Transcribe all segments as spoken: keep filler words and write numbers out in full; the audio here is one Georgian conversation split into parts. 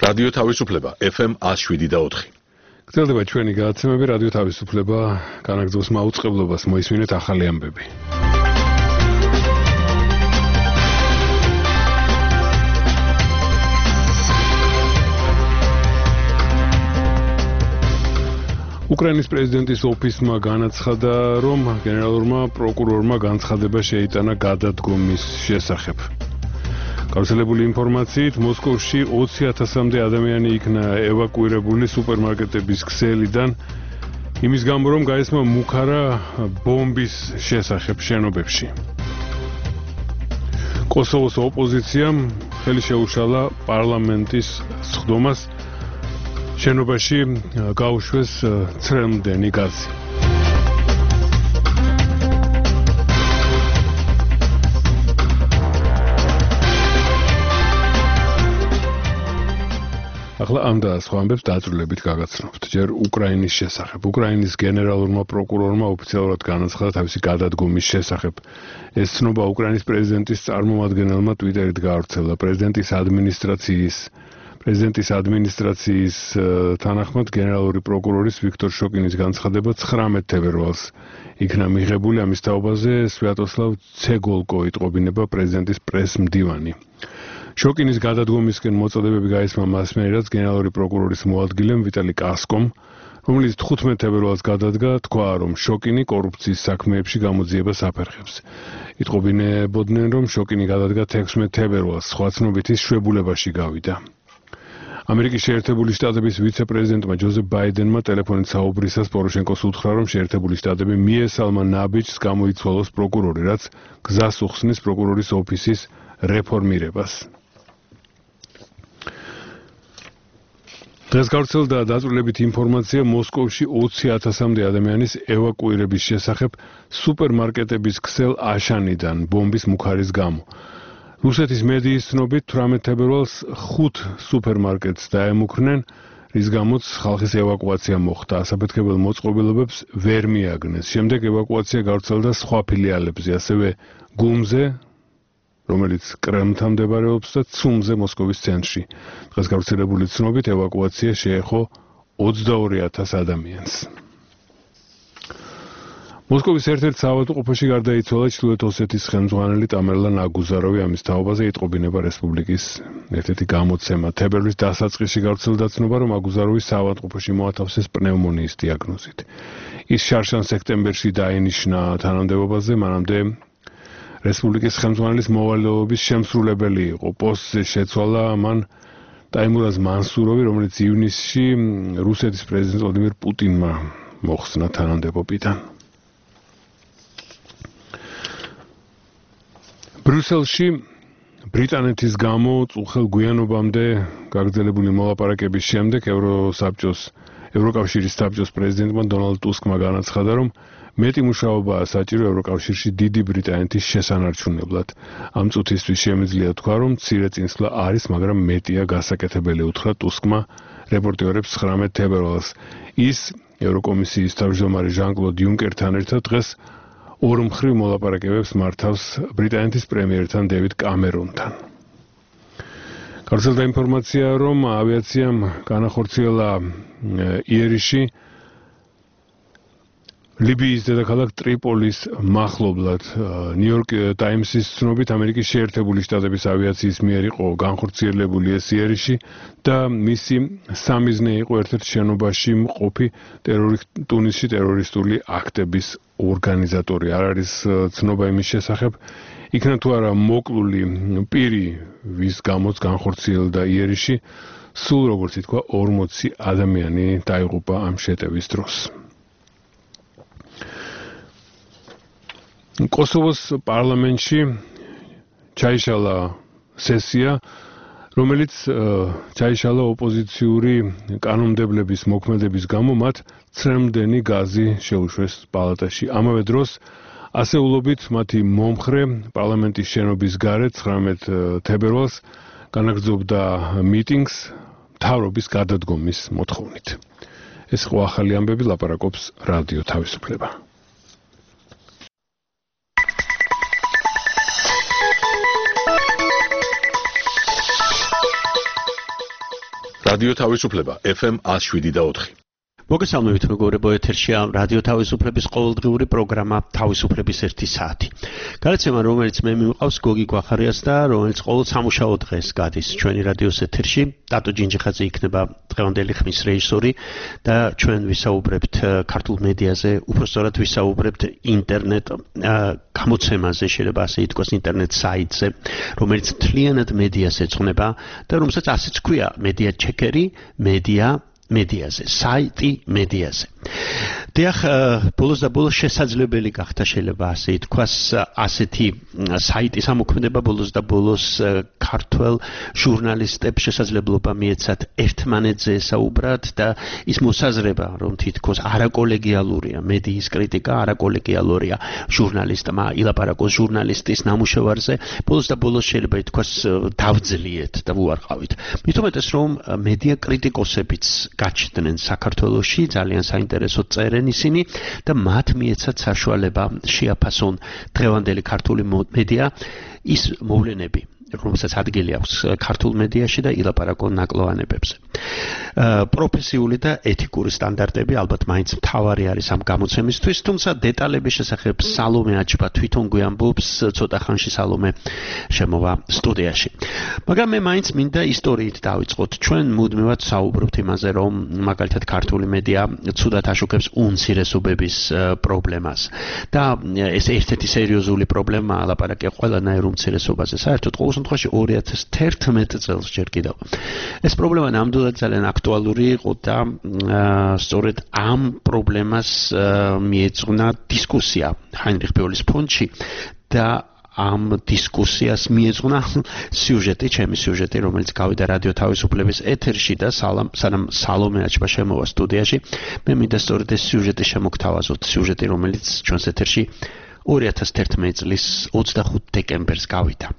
რადიო თავისუფლება ეფ ემ one oh seven და four. გრძელდება ჩვენი გადაცემები რადიო თავისუფლება განაგრძობს მაუწყებლობას მოისმინეთ ახალი ამბები. უკრაინის პრეზიდენტის ოფისმა განაცხადა, რომ გენერალურმა პროკურორმა განცხადება შეიტანა გადადგომის შესახებ. გავრცელებული ინფორმაციით, მოსკოვში ოცი ათასამდე ადამიანი იქნა ევაკუირებული სუპერმარკეტების ქსელიდან, იმის გამო, რომ გაესმა მუქარა ბომბის შესახებ შენობებში. კოსოვოს ოპოზიციამ ხელი შეუშალა პარლამენტის სხდომას შენობაში გაუშვეს ცრემლმდენი გაზი. ახლა ამ და სხვა ამბებს დაწვრილებით გაგაცნობთ. ჯერ უკრაინის შესახებ. უკრაინის გენერალურმა პროკურორმა ოფიციალურად განაცხადა თავისი გადადგომის შესახებ. ეს ცნობა უკრაინის პრეზიდენტის წარმომადგენელმა ტვიტერით გაავრცელა. პრეზიდენტის ადმინისტრაციის პრეზიდენტის ადმინისტრაციის თანახმად გენერალური პროკურორის ვიქტორ შოკინის განცხადება ცხრამეტ თებერვალს იქნა მიღებული. ამის თაობაზე სვიატოსლავ ცეგოლკო იტყობინება პრეზიდენტის პრეს-მდივანი. შოკინის გადადგომისკენ მოწოდებები გაისმა მასმერად გენერალური პროკურორის მოადგილემ ვიტალი კასკომ, რომელიც თხუთმეტ თებერვალს გადადგა, თქვა, რომ შოკინი კორუფციის საქმეებში გამოძიებას აფერხებს. იტყობინებოდნენ, რომ შოკინი გადადგა თექვსმეტ თებერვალს, სხვა ცნობით ის შვებულებაში გავიდა. ამერიკის შეერთებული შტატების ვიცე-პრეზიდენტმა ჯოზეფ ბაიდენმა ტელეფონით საუბრისას პოროშენკოს უთხრა, რომ შეერთებული შტატები მიესალმა ნაბიჯს გამოიცვალოს პროკურორი, რაც გზას უხსნის პროკურორის ოფისის რეფორმირებას. დღეს გავრცელდა დაწვრილებითი ინფორმაცია მოსკოვში ოცი ათასამდე ადამიანის ევაკუირების შესახებ სუპერმარკეტების ქსელ აშანიდან ბომბის მუქარის გამო. რუსეთის მედიის ცნობით თვრამეტ თებერვალს ხუთ სუპერმარკეტს დაემუქრნენ, რის გამოც ხალხის ევაკუაცია მოხდა. ასაფეთქებელ მოწყობილობებს ვერ მიაგნეს. შემდეგ ევაკუაცია გავრცელდა სხვა ფილიალებზე, ასევე გუმზე, რომელიც კრემლთან მდებარეობს და ცუმზე მოსკოვის ცენტრში. დღეს გავრცელებული ცნობით ევაკუაცია შეეხო ოცდაორი ათას ადამიანს. მოსკოვის ერთ-ერთ საავადმყოფოში გარდაიცვალა ჩრდილოეთ ოსეთის ხელმძღვანელი ტამერლან აგუზაროვი. ამის თაობაზე იტყობინება რესპუბლიკის ერთ-ერთი გამოცემა. თებერვლის დასაწყისში გავრცელდა ცნობა, რომ აგუზაროვი საავადმყოფოში მოათავსეს პნევმონიის დიაგნოზით. ის შარშან სექტემბერში დაინიშნა თანამდებობაზე, მანამდე რესპუბლიკის ხელმძღვანელის მოვალეობის შემსრულებელი იყო. პოსტზე შეცვალა მან ტაიმურაზ მანსუროვი, რომელიც ივნისში რუსეთის პრეზიდენტ ვლადიმირ პუტინმა მოხსნა თანამდებობიდან. ბრიუსელში ბრიტანეთის გამო წუხელ გვიანობამდე გაგრძელებული მოლაპარაკების შემდეგ ევროსაბჭოს ევროკავშირის საბჭოს პრეზიდენტმა დონალდ ტუსკმა განაცხადა, რომ მეტი მუშაობაა საჭირო ევროკავშირში დიდი ბრიტანეთის შესანარჩუნებლად. ამ წუთისთვის შემიძლია თქვა, რომ მცირე წინსვლა არის, მაგრამ მეტია გასაკეთებელი, უთხრა ტუსკმა რეპორტერებს ცხრამეტ თებერვალს. ის ევროკომისიის თავმჯდომარე ჟან-კლოდ იუნკერთან ერთად დღეს ორმხრივ მოლაპარაკებებს მართავს ბრიტანეთის პრემიერთან დევიდ კამერონთან. გავრცელდა ინფორმაცია, რომ ავიაციამ განახორციელა იერიში ლიბიის დედაქალაქ ტრიპოლის მახლობლად. ნიუ-იორკ ტაიმსის ცნობით ამერიკის შეერთებული შტატების ავიაციის მიერ იყო განხორციელებული ეს იერიში და მისი სამიზნე იყო ერთ-ერთ შენობაში მყოფი ტუნისში ტერორისტული აქტების ორგანიზატორი. არ არის ცნობა იმის შესახებ, იქნა თუ არა მოკლული პირი, ვის გამოც განხორციელდა იერიში, სულ როგორც ითქვა ორმოცი ადამიანი დაიღუპა ამ შეტევის დროს. კოსოვოს პარლამენტში ჩაიშალა სესია, რომელიც ჩაიშალა ოპოზიციური კანონმდებლების მოქმედების გამო მათ ცრემლმდენი გაზი შეუშვეს პალატაში. ამავე დროს ასეულობით მათი მომხრე პარლამენტის შენობის გარეთ ცხრამეტ თებერვალს განაგრძობდა მიტინგს მთავრობის გადადგომის მოთხოვნით. ეს იყო ახალი ამბები, ლაპარაკობს რადიო თავისუფლება. რადიო თავისუფლება ეფ ემ one oh seven point four. მოგესალმებით მეგობრებო, ეთერშია რადიო თავისუფლების ყოველდღიური პროგრამა თავისუფლების ერთი საათი. გადაცემა, რომელიც მე მივყავს გოგი გვახარიას და რომელიც ყოველ სამუშაო დღეს გადის ჩვენი რადიოს ეთერში. ტატო ჯინჯიხაძე იქნება დღევანდელი ხმის რეჟისორი და ჩვენ ვისაუბრებთ ქართულ მედიაზე, უпростоრად ვისაუბრებთ ინტერნეტ გამოცემაზე, შეიძლება ასე ითქვას, ინტერნეტ საიტზე, რომელიც მთლიანად მედიას ეძღვნება და რომელსაც ასეც ქვია მედია ჩეკერი, მედია მედიაზე, საიტი მედიაზე. დიახ, ბოლოს და ბოლოს შესაძლებელი გახდა შეიძლება ასე ითქვას, ასეთი საიტის ამოქმედება ბოლოს და ბოლოს ქართველ ჟურნალისტებს შესაძლებლობა მიეცათ ერთმანეთზე ესაუბრათ და ის მოსაზრება, რომ თითქოს არაკოლეგიალურია მედიის კრიტიკა, არაკოლეგიალურია ჟურნალისტმა ილაპარაკოს ჟურნალისტის ნამუშევარზე, ბოლოს და ბოლოს შეიძლება ითქვას დავძლიეთ და უარყავით. მით უმეტეს რომ მედია კრიტიკოსებიც გაჩნდნენ საქართველოში, ძალიან საინტერესო წერენ ისინი და მათ მიეცათ საშუალება შეაფასონ დღევანდელი ქართული მედია ის მოვლენები, რომელსაც ადგილი აქვს ქართულ მედიაში და ილაპარაკონ ნაკლოვანებებზე. პროფესიული და ეთიკური სტანდარტები ალბათ მაინც მთავარი არის ამ გამოცემისთვის, თუმცა დეტალების შესახებ სალომე აჩბა თვითონ გვიამბობს, ცოტა ხანში სალომე შემოვა სტუდიაში. მაგრამ მე მაინც მინდა ისტორიით დავიწყოთ. ჩვენ მუდმივად საუბრობთ იმაზე, რომ მაგალითად ქართული მედია ცუდად აშუქებს უმცირესობების პრობლემას და ეს ერთ-ერთი სერიოზული პრობლემაა ლაპარაკი ყველანაირ უმცირესობაზე. საერთოდ ყოველ შემთხვევაში ორი ათას თერთმეტ წელს ჯერ კიდევ. ეს პრობლემა ნამდვილად ძალიან აქტუალური იყო და სწორედ ამ პრობლემას მიეძღვნა დისკუსია ჰაინრიხ ბეოლის ფონდში და ამ დისკუსიას მიეძღვნა სიუჟეტი, ჩემი სიუჟეტი, რომელიც გავიდა რადიო თავისუფლების ეთერში და სანამ სალომე აჩბა შემოვა სტუდიაში, მე მინდა სწორედ ეს სიუჟეტი შემოგთავაზოთ, სიუჟეტი, რომელიც ჩვენს ეთერში ორი ათას თერთმეტ წლის ოცდახუთ დეკემბერს გავიდა.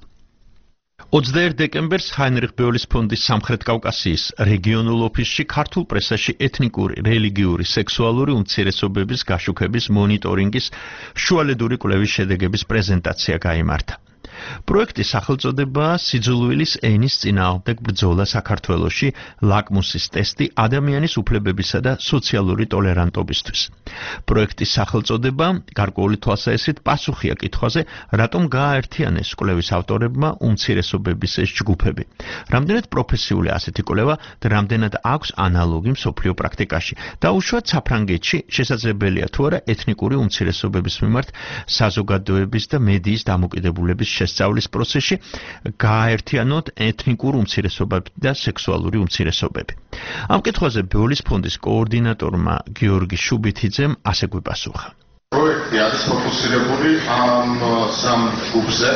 ოცდაერთი დეკემბერს ჰაინრიხ ბეოლის ფონდის სამხრეთ კავკასიის რეგიონულ ოფისში ქართულ პრესაში ეთნიკური, რელიგიური, სექსუალური უმცირესობების გაშუქების მონიტორინგის შუალედური კვლევის შედეგების პრეზენტაცია გაიმართა. პროექტის სახელწოდებაა სიძულვილის ენის წინააღმდეგ ბრძოლა საქართველოში, ლაკმუსის ტესტი ადამიანის უფლებებისა და სოციალური ტოლერანტობისთვის. პროექტის სახელწოდება გარკვეული თვალსაჩინით პასუხია კითხვაზე, რატომ გააერთიანეს კვლევის ავტორებმა უმცირესობების ეს ჯგუფები. რამდენად პროფესიული ასეთი კვლევა და რამდენად აქვს ანალოგი მსოფლიო პრაქტიკაში. დაუშვათ საფრანგეთში შესაძლებელია თუ არა ეთნიკური უმცირესობების მიმართ საზოგადოების და მედიის დამოკიდებულების სწავლის პროცესში გააერთიანოთ ეთნიკურ უმცირესობები და სექსუალური უმცირესობები. ამ კითხვაზე ბეოლის ფონდის კოორდინატორმა გიორგი შუბითიძემ ასე გვიპასუხა. პროექტი არის ფოკუსირებული ამ სამ ჯგუფზე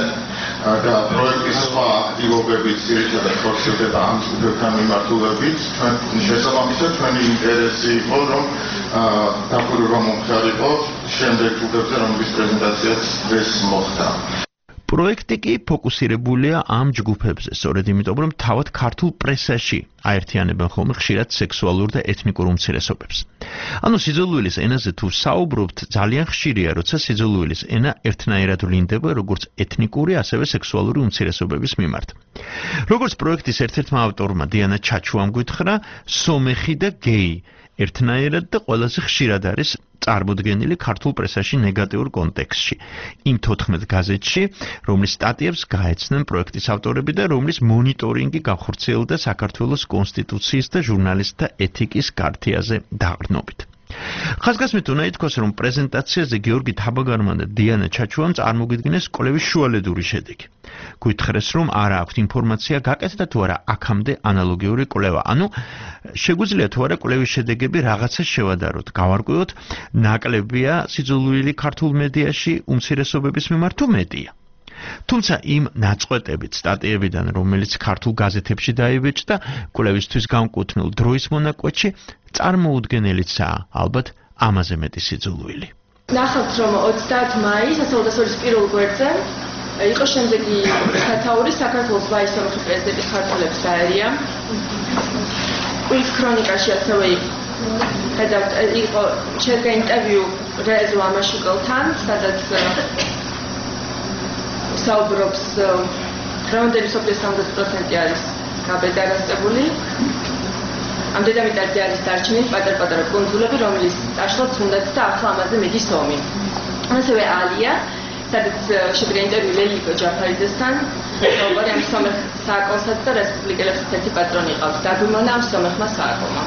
და პროექტის სხვა აქტივობებით ძირითადად ხორციელდება ამ ჯგუფებთან მიმართულებით. ჩვენ შესაბამისად ჩვენი ინტერესი იყო, რომ დახურვა მომხდარიყო შემდეგ ჯგუფებზე, რომლის პრეზენტაციაც დღეს მოხდა. პროექტი კი ფოკუსირებულია ამ ჯგუფებზე, სწორედ იმიტომ, რომ თავად ქართულ პრესაში აერთიანებენ ხოლმე ხშირად სექსუალურ და ეთნიკურ უმცირესობებს. ანუ სიძულვილის ენაზე თუ საუბრობთ, ძალიან ხშირია, როცა სიძულვილის ენა ერთნაირად ვლინდება როგორც ეთნიკური, ასევე სექსუალური უმცირესობების მიმართ. როგორც პროექტის ერთ-ერთმა ავტორმა დიანა ჩაჩუამ გითხრა, სომეხი და გეი ერთნაირად და ყველაზე ხშირად არის წარმოდგენილი ქართულ პრესაში ნეგატიურ კონტექსტში. იმ თოთხმეტ გაზეთში, რომლის სტატიებს გაეცნენ პროექტის ავტორები და რომლის მონიტორინგი განხორციელდა საქართველოს კონსტიტუციის და ჟურნალისტთა ეთიკის ქართიაზე დაყრდნობით. ხაზგასმით უნდა ითქვას, რომ პრეზენტაციაზე გიორგი თაბაგარმა და დიანა ჩაჩუამ წარმოგიდგინეს კვლევის შუალედური შედეგი. გითხრეს, რომ არა აქვთ ინფორმაცია გაკეთდა თუ არა აქამდე ანალოგიური კვლევა. ანუ შეგვიძლია თუ არა კვლევის შედეგები რაღაცას შევადაროთ, გავარკვიოთ, ნაკლებია სიძულვილი ქართულ მედიაში უმცირესობების მიმართ თუ მეტია. თუმცა იმ ნაწყვეტებით სტატიებიდან, რომელიც ქართულ გაზეთებში დაიბეჭდა, კვლევისთვის განკუთვნილ დროის მონაკვეთში წარმოუდგენელიცაა ალბათ ამაზე მეტი სიძულვილი. ნახავთ, რომ ოცდაათი მაისს ასწავლის პირველ გვერდზე იყო შემდეგი სათაური საქართველოს ვაისამხი პრეზიდენტის ქართველებს დაერია. კვლევის ქრონიკაში ასევე იყო შედგა ინტერვიუ რეზო ამაშუკელთან, სადაც საუბრობს რამდენი სოფლის სამოცდაათი პროცენტი არის გაბედარასტებული. ამ დედამიწაზე არის დარჩენილი პატარ-პატარა კუნძულები, რომლის წაშლაც უნდათ და ახლა ამაზე მიდის ომი. ასევე ალია, სადაც შედგა ინტერვიუ ლელიკო ჯაფარიძესთან, საუბარი ამ სომეხ სააკონსაც და რესპუბლიკელებსაც ერთი პატრონი ყავს. დაგვიმონა ამ სომეხმა სააკონმა.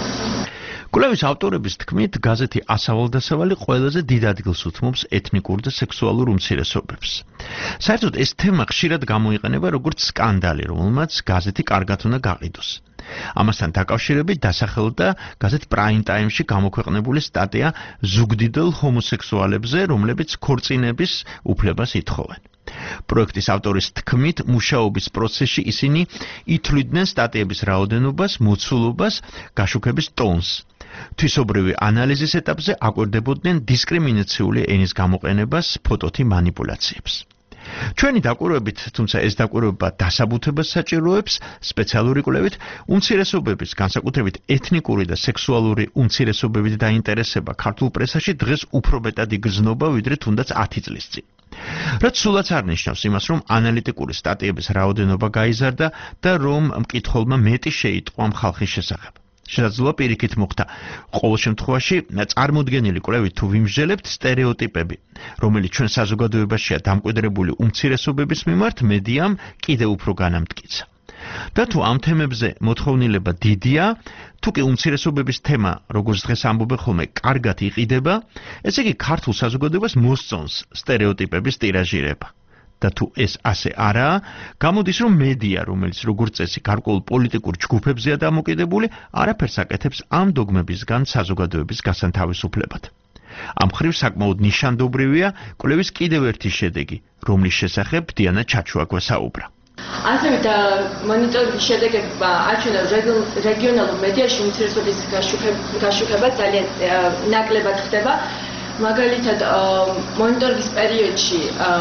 კვლევის ავტორების თქმით, გაზეთი ასავალ-დასავალი ყველაზე დიდ ადგილს უთმობს ეთნიკურ და სექსუალურ უმცირესობებს. საერთოდ ეს თემა ხშირად გამოიყენება როგორც სკანდალი, რომელმაც გაზეთი კარგად უნდა გაყიდოს. ამასთან დაკავშირებით დასახელდა გაზეთ პრაიმ ტაიმში გამოქვეყნებული სტატია ზუგდიდელ ჰომოსექსუალებზე, რომლებიც ქორწინების უფლებას ითხოვენ. პროექტის ავტორის თქმით, მუშაობის პროცესში ისინი ითვლიდნენ სტატიების რაოდენობას, მოცულობას, გაშუქების ტონს. თვისობრივი ანალიზის ეტაპზე აკვირდებოდნენ დისკრიმინაციული ენის გამოყენებას, ფოტოთი მანიპულაციებს. ჩვენი დაკვირვებით, თუმცა ეს დაკვირვება დასაბუთებას საჭიროებს, სპეციალური კვლევით უმცირესობების, განსაკუთრებით ეთნიკური და სექსუალური უმცირესობებით დაინტერესება ქართულ პრესაში დღეს უფრო მეტად იგრძნობა, ვიდრე თუნდაც ათი წლის წინ. რაც სულაც არ ნიშნავს იმას, რომ ანალიტიკური სტატიების რაოდენობა გაიზარდა და რომ მკითხველმა მეტი შეიტყვა ამ ხალხის შესახებ. შესაძლოა პირიქით მოხდა. ყოველ შემთხვევაში წარმოუდგენელი კვლევით თუ ვიმსჯელებთ სტერეოტიპები, რომელიც ჩვენ საზოგადოებაშია დამკვიდრებული უმცირესობების მიმართ, მედიამ კიდევ უფრო განამტკიცა. და თუ ამ თემებზე მოთხოვნილება დიდია, თუ კი უმცირესობების თემა, როგორც დღეს ამბობენ ხოლმე, კარგად იყიდება, ესე იგი ქართულ საზოგადოებას მოსწონს სტერეოტიპების ტირაჟირება. და თუ ეს ასე არაა, გამოდის, რომ მედია, რომელიც როგორც წესი გარკვეულ პოლიტიკურ ჯგუფებზეა დამოკიდებული, არაფერს აკეთებს ამ დოგმებისგან საზოგადოების გასანთავისუფლებად. ამ მხრივ საკმაოდ ნიშანდობრივია კვლევის კიდევ ერთი შედეგი, რომლის შესახებ დიანა ჩაჩუა გვესაუბრა. ასევე და მონიტორინგის შედეგებმა აჩვენა რეგიონალურ მედიაში უმცირესობის გაშუქება ძალიან ნაკლებად ხდება. მაგალითად, მონიტორინგის პერიოდში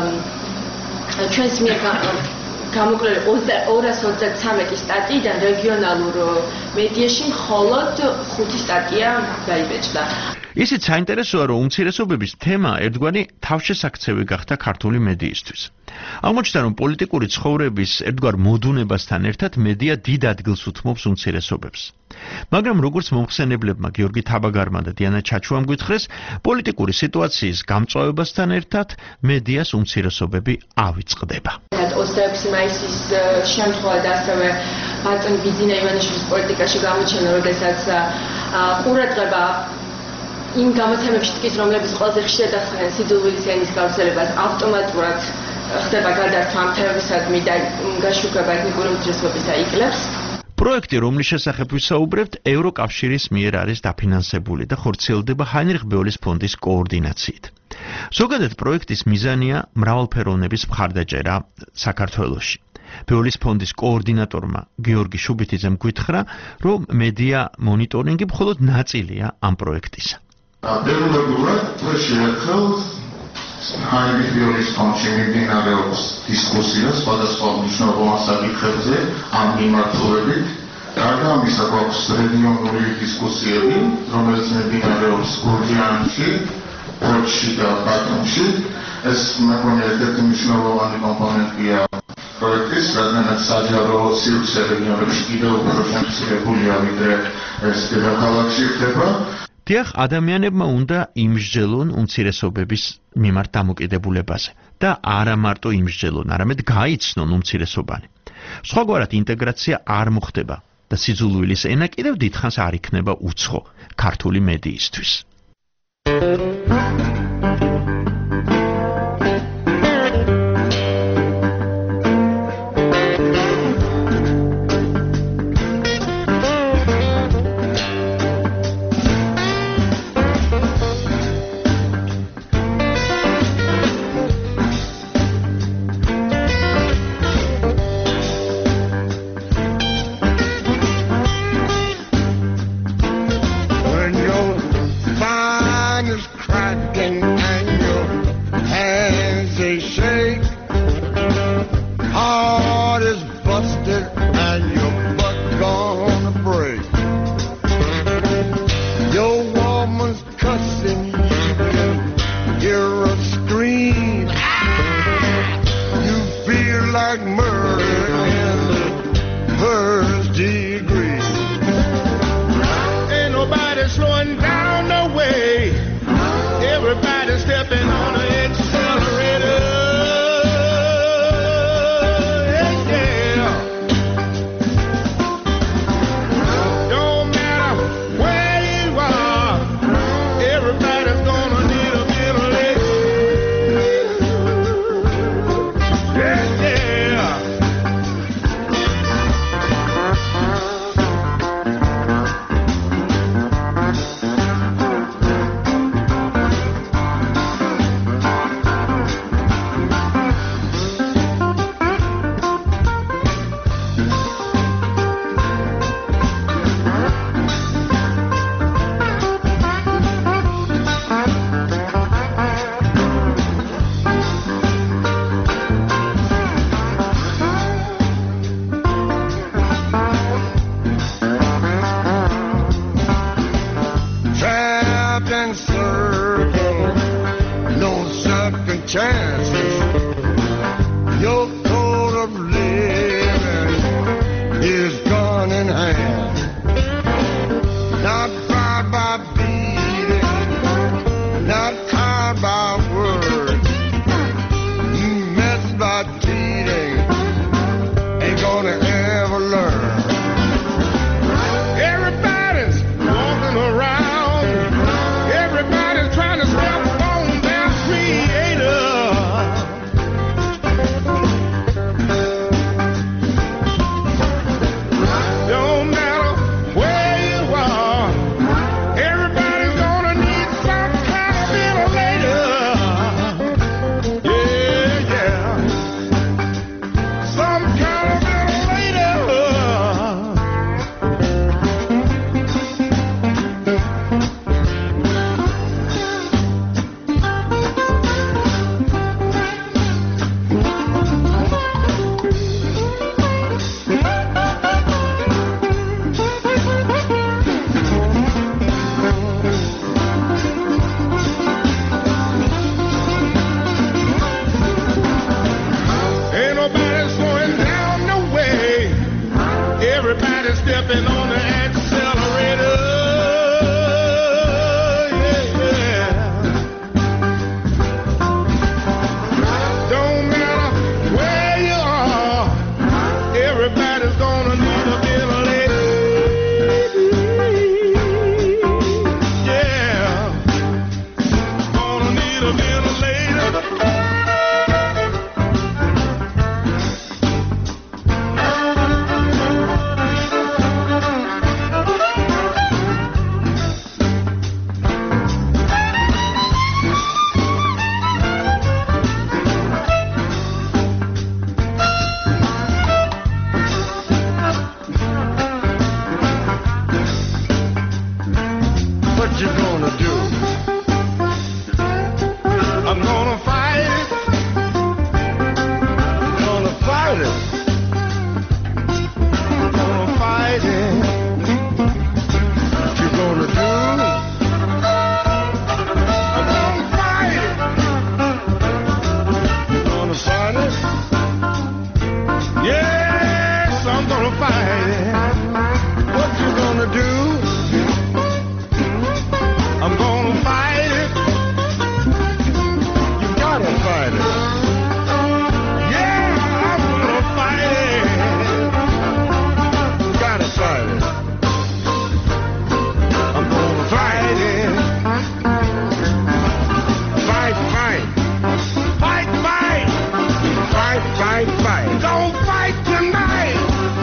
ჩვენს მიერ გამოკვლეული ორას ოცდათრამეტი სტატიიდან რეგიონალურ მედიაში მხოლოდ ხუთი სტატია დაიბეჭდა. ისიც საინტერესოა, რომ უმცირესობების თემა ერთგვარი თავშესაქცევი გახდა ქართული მედიისთვის. აღმოჩნდა, რომ პოლიტიკური ცხოვრების ერთგვარ მოდუნებასთან ერთად მედია დიდ ადგილს უთმობს უმცირესობებს. მაგრამ როგორც მომხსენებლებმა გიორგი თაბაგარმა და დიანა ჩაჩუამ გითხრეს, პოლიტიკური სიტუაციის გამწვავებასთან ერთად მედიას უმცირესობები ავიწყდება. ოცდაექვსი მაისის შემთხვევა და ასევე ბატონ ბიძინა ივანიშვილის პოლიტიკაში გამოჩენა, როდესაც ყურადღება იმ გამოცემებში დგის, რომლებიც ყველაზე ხშირად ახსენებენ სიძულვილის ენის გავრცელებას, ავტომატურად ხდება გადასცვა ამ თემებისადმი და გაშუქება ეთნიკური უმცირესობისა იკლებს. პროექტი, რომლის შესახებ ვისაუბრებთ, ევროკავშირის მიერ არის დაფინანსებული და ხორციელდება ჰაინრიხ ბეოლის ფონდის коорდინაციით. ზოგადად პროექტის მიზანია მრავალფეროვნების მხარდაჭერა საქართველოში. ბეოლის ფონდის коорდინატორმა გიორგი შუბითიძემ გითხრა, რომ მედია მონიტორინგი მხოლოდ ნაწილია ამ პროექტისა. დელეგურად დღეში ერთხელ ჰაინრიხ ბეოლის ფონდში მიმდინარეობს დისკუსია სხვადასხვა მნიშვნელოვან საკითხებზე ამ მიმართულებით. გარდა ამისა, გვაქვს რეგიონული დისკუსიები, რომელიც მიმდინარეობს გურჯაანში, ფოთში და ბათუმში. ეს მეგონი ერთ-ერთი მნიშვნელოვანი კომპონენტია პროექტის, რადგანაც საჯარო სივრცე რეგიონებში კიდევ უფრო შემცირებულია, ვიდრე ეს დედაქალაქში ხდება. დიახ, ადამიანებმა უნდა იმსჯელონ უმცირესობების მიმართ დამოკიდებულებაზე და არა მარტო იმსჯელონ, არამედ გაიცნონ უმცირესობანი. სხვაგვარად ინტეგრაცია არ მოხდება და სიძულვილის ენა კიდევ დიდხანს არ იქნება უცხო ქართული მედიისთვის. Cracking and your second chances. Your code of living is gun in hand. Not tried by beating, not tied by words, messed by cheating, ain't gonna ever learn. Everybody's walking around, everybody's trying to step on their creator. Don't matter where you are, everybody's gonna need some kind of ventilator. Yeah, yeah, some kind of ventilator. Ain't nobody slowing down no way. Everybody's stepping on the accelerator. Yeah, yeah. Don't matter where you are, everybody's gonna need a ventilator. Yeah, gonna need a ventilator. What you gonna do? I'm gonna fight it. Gonna fight it. Gonna fight it. What you gonna do? I'm gonna fight it. Gonna fight it. Yes, I'm gonna fight it. What you gonna do? I'm gonna fight it. You gotta fight it. Yeah, I'm gonna fight it. You gotta fight it. I'm gonna fight it. Fight, fight. Fight, fight. Fight, fight, fight. Don't fight tonight.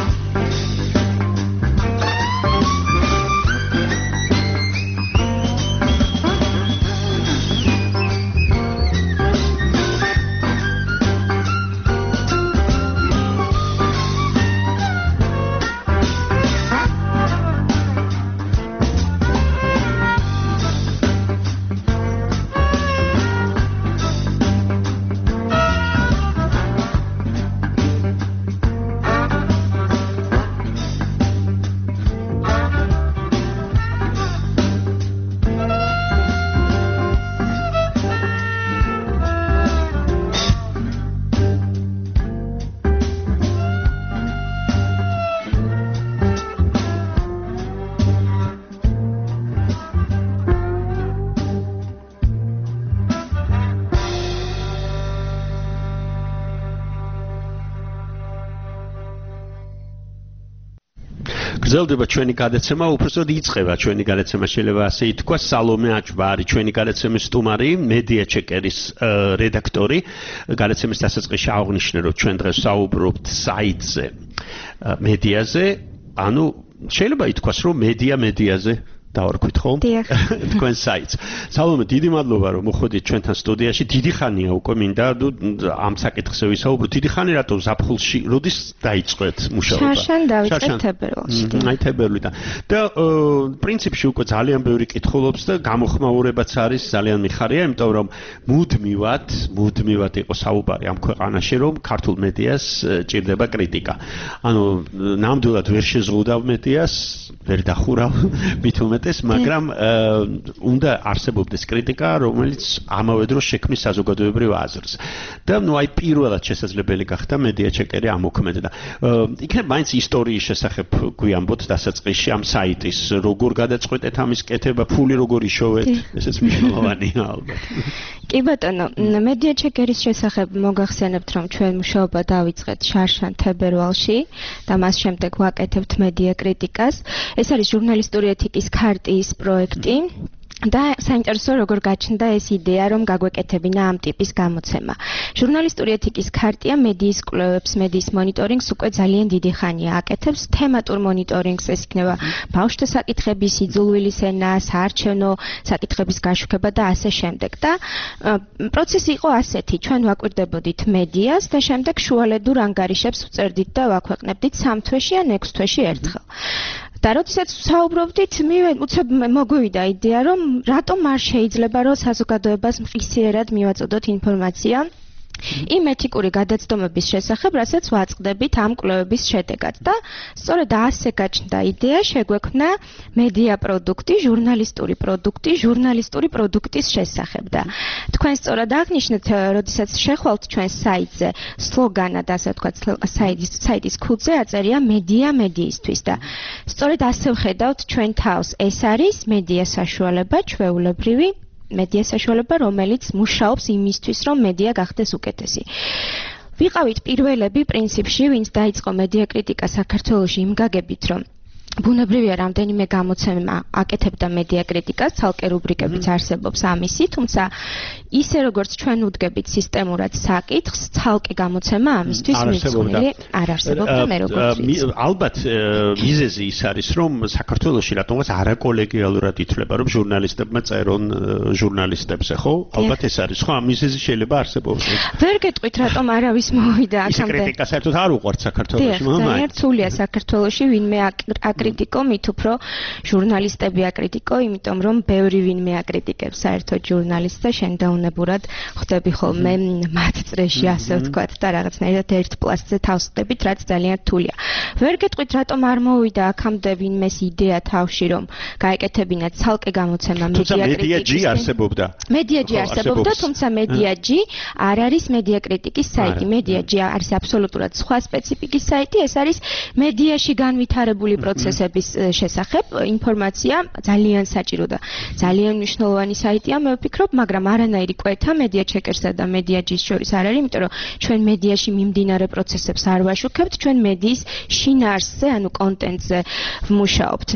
გრძელდება ჩვენი გადაცემა, უბრალოდ იწყება ჩვენი გადაცემა, შეიძლება ასე ითქვას. სალომე აჭვა არის ჩვენი გადაცემის სტუმარი, მედია ჩეკერის რედაქტორი. გადაცემის დასაწყისში აღნიშნე, რომ ჩვენ დღეს საუბრობთ საიტზე, მედიაზე, ანუ შეიძლება ითქვას, რომ მედია მედიაზე დავარქვით ხომ? თქვენ საიტს. სალომე, დიდი მადლობა რომ მოხვედით ჩვენთან სტუდიაში. დიდი ხანია უკვე მინდა ამ საკითხზე ვისაუბროთ. დიდი ხანი რატო ზაფხულში როდის დაიწყეთ მუშაობა? შარშან დავიწყეთ თებერვალში. აი თებერვლიდან. და პრინციპში უკვე ძალიან ბევრი კითხულობს და გამოხმაურებაც არის ძალიან მიხარია, იმიტომ რომ მუდმივად, მუდმივად იყო საუბარი ამ ქვეყანაში, რომ ქართულ მედიას ჭირდება კრიტიკა. ანუ ნამდვილად ვერ შეზღუდავ მედიას, ვერ დახურავ, მით უმეტ უმეტეს, მაგრამ უნდა არსებობდეს კრიტიკა, რომელიც ამავე დროს შექმნის საზოგადოებრივ აზრს. და ნუ აი პირველად შესაძლებელი გახდა მედია ჩეკერი ამოქმედა. იქნებ მაინც ისტორიის შესახებ გვიამბოთ დასაწყისში ამ საიტის როგორ გადაწყვეტეთ ამის კეთება, ფული როგორ იშოვეთ, ესეც მნიშვნელოვანია ალბათ. კი ბატონო, მედია ჩეკერის შესახებ მოგახსენებთ, რომ ჩვენ მუშაობა დავიწყეთ შარშან თებერვალში და მას შემდეგ ვაკეთებთ მედია კრიტიკას. ეს არის ჟურნალისტური ეთიკის ქარტიის პროექტი. და საინტერესო როგორ გაჩნდა ეს იდეა, რომ გაგვეკეთებინა ამ ტიპის გამოცემა. ჟურნალისტური ეთიკის ქარტია მედიის კვლევებს, მედიის მონიტორინგს უკვე ძალიან დიდი ხანია აკეთებს. თემატურ მონიტორინგს ეს იქნება ბავშვთა საკითხების, იძულვილის ენა, საარჩევნო საკითხების გაშუქება და ასე შემდეგ. და პროცესი იყო ასეთი, ჩვენ ვაკვირდებოდით მედიას და შემდეგ შუალედურ ანგარიშებს ვწერდით და ვაქვეყნებდით სამ თვეში ან ექვს თვეში ერთხელ. და როდესაც ვსაუბრობდით, უცებ მოგვივიდა იდეა, რომ რატომ არ შეიძლება რომ საზოგადოებას მყისიერად მივაწოდოთ ინფორმაცია იმ ეთიკური გადაცდომების შესახებ, რასაც ვაწყდებით ამ კვლევების შედეგად. და სწორედ ასე გაჩნდა იდეა, შეგვექმნა მედია პროდუქტი, ჟურნალისტური პროდუქტი, ჟურნალისტური პროდუქტის შესახებ. და თქვენ სწორად აღნიშნეთ, როდესაც შეხვალთ ჩვენ საიტზე სლოგანად, ასე ვთქვათ, საიტის საიტის ქუდზე აწერია მედია მედიისთვის და სწორედ ასე ვხედავთ ჩვენ თავს. ეს არის მედია საშუალება, ჩვეულებრივი მედია საშუალება, რომელიც მუშაობს იმისთვის, რომ მედია გახდეს უკეთესი. ვიყავით პირველები პრინციპში, ვინც დაიწყო მედია კრიტიკა საქართველოში იმ გაგებით, რომ ბუნებრივია რამდენიმე გამოცემა აკეთებდა მედია კრიტიკას, ცალკე რუბრიკებიც არსებობს ამისი, თუმცა ისე როგორც ჩვენ უდგებით სისტემურად საკითხს, ცალკე გამოცემა ამისთვის მიძღვნილი არ არსებობდა მე როგორც ვიცი. ალბათ მიზეზი ის არის, რომ საქართველოში რატომღაც არაკოლეგიალურად ითვლება, რომ ჟურნალისტებმა წერონ ჟურნალისტებზე, ხო? ალბათ ეს არის, ხო? ამ მიზეზი შეიძლება არსებობს. ვერ გეტყვით, რატომ არავის მოვიდა აქამდე. ის კრიტიკა საერთოდ არ უყვართ საქართველოში, მაგრამ ძალიან რთულია საქართველოში, ვინმე აკრიტიკო, მით უფრო ჟურნალისტები აკრიტიკო, იმიტომ რომ ბევრი ვინმე აკრიტიკებს საერთოდ ჟურნალისტს და შენ დაუნებურად ხვდები ხოლმე მათ წრეში, ასე ვთქვათ, და რაღაცნაირად ერთ პლასზე თავს ხდებით, რაც ძალიან რთულია. ვერ გეტყვით, რატომ არ მოვიდა აქამდე ვინმეს იდეა თავში, რომ გაეკეთებინათ ცალკე გამოცემა მედია კრიტიკის. თუმცა მედია ჯი არსებობდა. მედია ჯი არსებობდა, თუმცა მედია ჯი არ არის მედია კრიტიკის საიტი. მედია ჯი არის აბსოლუტურად სხვა სპეციფიკის საიტი, ეს არის მედიაში განვითარებული პროცესების შესახებ ინფორმაცია, ძალიან საჭირო და ძალიან მნიშვნელოვანი საიტია, მე ვფიქრობ, მაგრამ არანაირი კვეთა მედია ჩეკერსა და მედია ჯის შორის არ არის, იმიტომ რომ ჩვენ მედიაში მიმდინარე პროცესებს არ ვაშუქებთ, ჩვენ მედიის შინაარსზე, ანუ კონტენტზე ვმუშაობთ.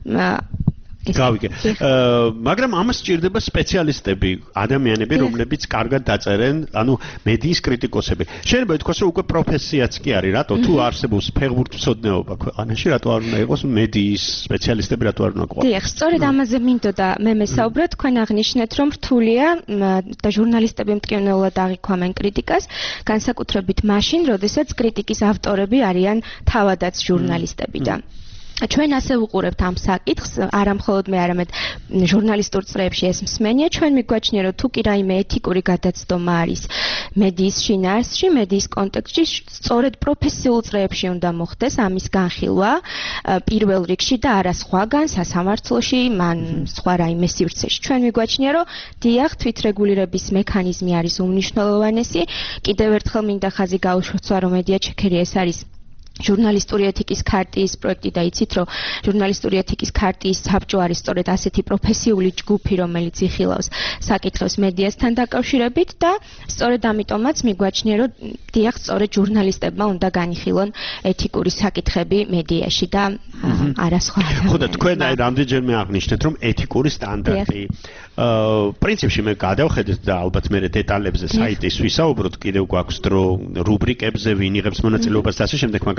გავიგე. მაგრამ ამას სჭირდება სპეციალისტები, ადამიანები, რომლებიც კარგად დაწერენ, ანუ მედიის კრიტიკოსები. შეიძლება ითქვას, რომ უკვე პროფესიაც კი არის, რატო თუ არსებობს ფეხბურთმცოდნეობა ქვეყანაში, რატო არ უნდა იყოს მედიის სპეციალისტები, რატო არ უნდა ყოფილიყო? დიახ, სწორედ ამაზე მინდოდა მე მესაუბრე, თქვენ აღნიშნეთ, რომ რთულია და ჟურნალისტები მტკივნეულად აღიქვამენ კრიტიკას, განსაკუთრებით მაშინ, როდესაც კრიტიკის ავტორები არიან თავადაც ჟურნალისტები და ჩვენ ასე ვუყურებთ ამ საკითხს, არა მხოლოდ მე, არამედ ჟურნალისტურ წრეებში ეს მსმენია, ჩვენ მიგვაჩნია, რომ თუ კი რაიმე ეთიკური გადაცდომა არის მედიის შინაარსში, მედიის კონტექსტში, სწორედ პროფესიულ წრეებში უნდა მოხდეს ამის განხილვა პირველ რიგში და არა სხვაგან, სასამართლოში, მან სხვა რაიმე სივრცეში. ჩვენ მიგვაჩნია, რომ დიახ, თვითრეგულირების მექანიზმი არის უმნიშვნელოვანესი. კიდევ ერთხელ მინდა ხაზი გაუშვება, რომ მედია ჩეკერი ეს არის ჟურნალისტური ეთიკის ქარტიის პროექტი და იცით, რომ ჟურნალისტური ეთიკის ქარტიის საბჭო არის სწორედ ასეთი პროფესიული ჯგუფი, რომელიც იხილავს საკითხებს მედიასთან დაკავშირებით და სწორედ ამიტომაც მიგვაჩნია, რომ დიახ, სწორედ ჟურნალისტებმა უნდა განიხილონ ეთიკური საკითხები მედიაში და არა სხვა ადამიანები. ხო და თქვენ აი რამდენჯერმე აღნიშნეთ, რომ ეთიკური სტანდარტი აა პრინციპში მე გადავხედეთ და ალბათ მე დეტალებზე საიტის ვისაუბროთ, კიდევ გვაქვს დრო რუბრიკებზე, ვინ იღებს მონაწილეობას და ასე შემდეგ, მაგრამ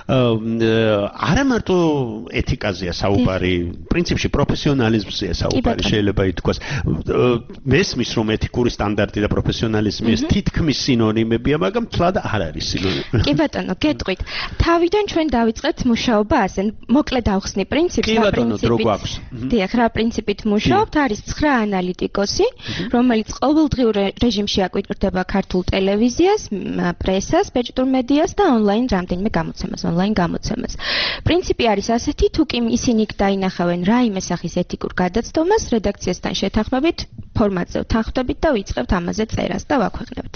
არა მარტო ეთიკაზეა საუბარი, პრინციპში პროფესიონალიზმზეა საუბარი, შეიძლება ითქვას. მესმის რომ ეთიკური სტანდარტი და პროფესიონალიზმი ეს თითქმის სინონიმებია, მაგრამ თლად არ არის სინონიმები. კი ბატონო, გეტყვით. თავიდან ჩვენ დავიწყეთ მუშაობა ასე, მოკლედ ავხსნი პრინციპს, რა პრინციპით. დიახ, რა პრინციპით მუშაობთ, არის ცხრა ანალიტიკოსი, რომელიც ყოველდღიურ რეჟიმში აკვირდება ქართულ ტელევიზიას, პრესას, ბეჭდურ მედიას და ონლაინ რამდენიმე გამოცემას, ონლაინ გამოცემას. პრინციპი არის ასეთი, თუ კი ისინი დაინახავენ რაიმე სახის ეთიკურ გადაცდომას, რედაქციასთან შეთანხმებით ფორმატზე ვთანხმდებით და ვიწყებთ ამაზე წერას და ვაქვეყნებთ.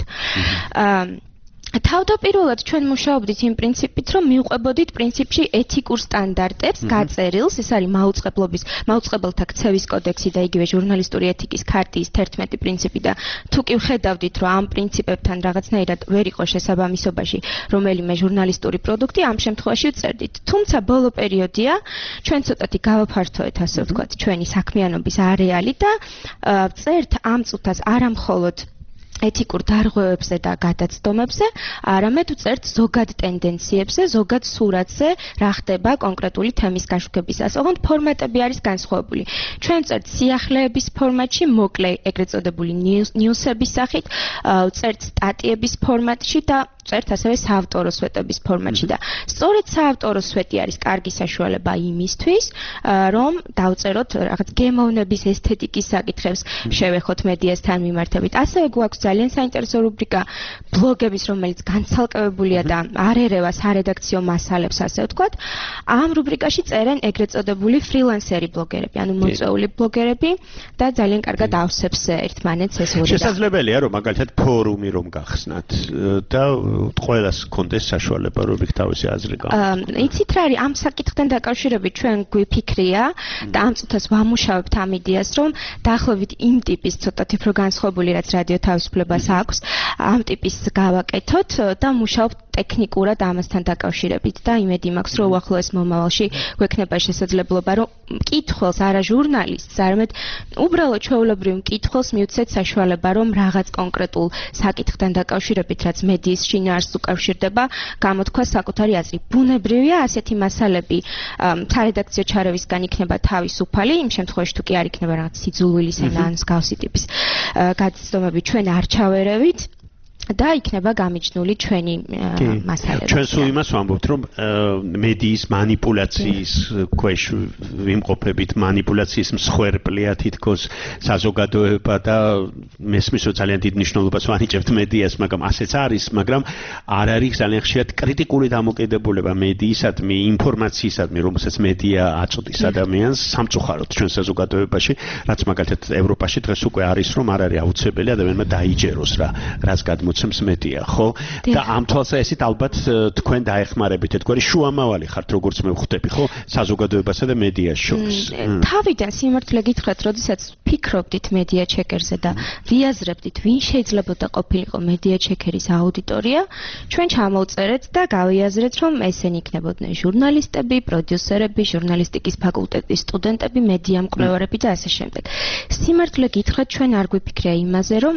აა თავდაპირველად ჩვენ მუშაობდით იმ პრინციპით, რომ მივყვებოდით პრინციპში ეთიკურ სტანდარტებს, გაწერილს, ეს არის მაუწყებლობის, მაუწყებელთა ქცევის კოდექსი და იგივე ჟურნალისტური ეთიკის ქარტიის თერთმეტი პრინციპი და თუ კი ვხედავდით, რომ ამ პრინციპებთან რაღაცნაირად ვერ იყო შესაბამისობაში რომელიმე ჟურნალისტური პროდუქტი, ამ შემთხვევაში ვწერდით. თუმცა ბოლო პერიოდია, ჩვენ ცოტათი გავაფართოეთ, ასე ვთქვათ, ჩვენი საქმიანობის არეალი და წერთ ამ წუთას არა მხოლოდ ეთიკურ დარღვევებზე და გადაცდომებზე, არამედ ვწერთ ზოგად ტენდენციებზე, ზოგად სურათზე, რა ხდება კონკრეტული თემის გაშუქებისას. ოღონდ ფორმატები არის განსხვავებული. ჩვენ ვწერთ სიახლეების ფორმატში, მოკლე ეგრეთ წოდებული ნიუსების სახით, ვწერთ სტატიების ფორმატში და ვწერთ ასევე საავტორო სვეტების ფორმატში და სწორედ საავტორო სვეტი არის კარგი საშუალება იმისთვის, რომ დავწეროთ რაღაც გემოვნების ესთეტიკის საკითხებს, შევეხოთ მედიასთან მიმართებით. ასევე გვაქვს ძალიან საინტერესო რუბრიკა ბლოგების, რომელიც განცალკევებულია და არ ერევა სარედაქციო მასალებს, ასე ვთქვათ. ამ რუბრიკაში წერენ ეგრეთ წოდებული ფრილანსერი ბლოგერები, ანუ მოწვეული ბლოგერები და ძალიან კარგად ავსებს ერთმანეთს ეს ორი. შესაძლებელია, რომ მაგალითად ფორუმი რომ გახსნათ და ყველას კონდეს საშუალება, რომ იქ თავისი აზრი გამოსცეს. იცით რა არის, ამ საკითხთან დაკავშირებით ჩვენ გვიფიქრია და ამ წუთას ვამუშავებთ ამ იდეას, რომ დაახლოებით იმ ტიპის ცოტათი უფრო განსხვავებული, რაც რადიო თავისუფლებას აქვს, ამ ტიპის გავაკეთოთ და მუშაობთ ტექნიკურად ამასთან დაკავშირებით და იმედი მაქვს, რომ უახლოეს მომავალში გვექნება შესაძლებლობა, რომ მკითხველს, არა ჟურნალისტს, არამედ უბრალოდ ჩვეულებრივ მკითხველს მივცეთ საშუალება, რომ რაღაც კონკრეტულ საკითხთან დაკავშირებით, რაც მედიის შინაარსს უკავშირდება, გამოთქვა საკუთარი აზრი. ბუნებრივია, ასეთი მასალები სარედაქციო ჩარევისგან იქნება თავისუფალი, იმ შემთხვევაში თუ კი არ იქნება რაღაც სიძულვილისენა ან მსგავსი ტიპის გადაცდომები ჩვენ არ ჩავერევით და იქნება გამიჯნული ჩვენი მასალები. ჩვენ სულ იმას ვამბობთ, რომ მედიის манипуляციის ქვეშ ვიმყოფებით, манипуляციის მსხვერპლია თითქოს საზოგადოება და მესმის რომ ძალიან დიდ მნიშვნელობას ვანიჭებთ მედიას, მაგრამ ასეც არის, მაგრამ არ არის ძალიან ხშირად კრიტიკული დამოკიდებულება მედიისადმი, ინფორმაციისადმი, რომელსაც მედია აწვდის ადამიანს სამწუხაროდ ჩვენ საზოგადოებაში, რაც მაგალითად ევროპაში დღეს უკვე არის, რომ არ არის აუცილებელი ადამიანმა დაიჯეროს რა, რაც გადმო მოცემს მედია, ხო? და ამ თვალსაზრისით ალბათ თქვენ დაეხმარებით ერთგვარი შუამავალი ხართ, როგორც მე ვხვდები, ხო? საზოგადოებასა და მედიას შორის. თავიდან სიმართლე გითხრათ, როდესაც ფიქრობდით მედია ჩეკერზე და ვიაზრებდით, ვინ შეიძლებოდა ყოფილიყო მედია ჩეკერის აუდიტორია, ჩვენ ჩამოვწერეთ და გავიაზრეთ, რომ ესენი იქნებოდნენ ჟურნალისტები, პროდიუსერები, ჟურნალისტიკის ფაკულტეტის სტუდენტები, მედია მკვლევარები და ასე შემდეგ. სიმართლე გითხრათ, ჩვენ არ გვიფიქრია იმაზე, რომ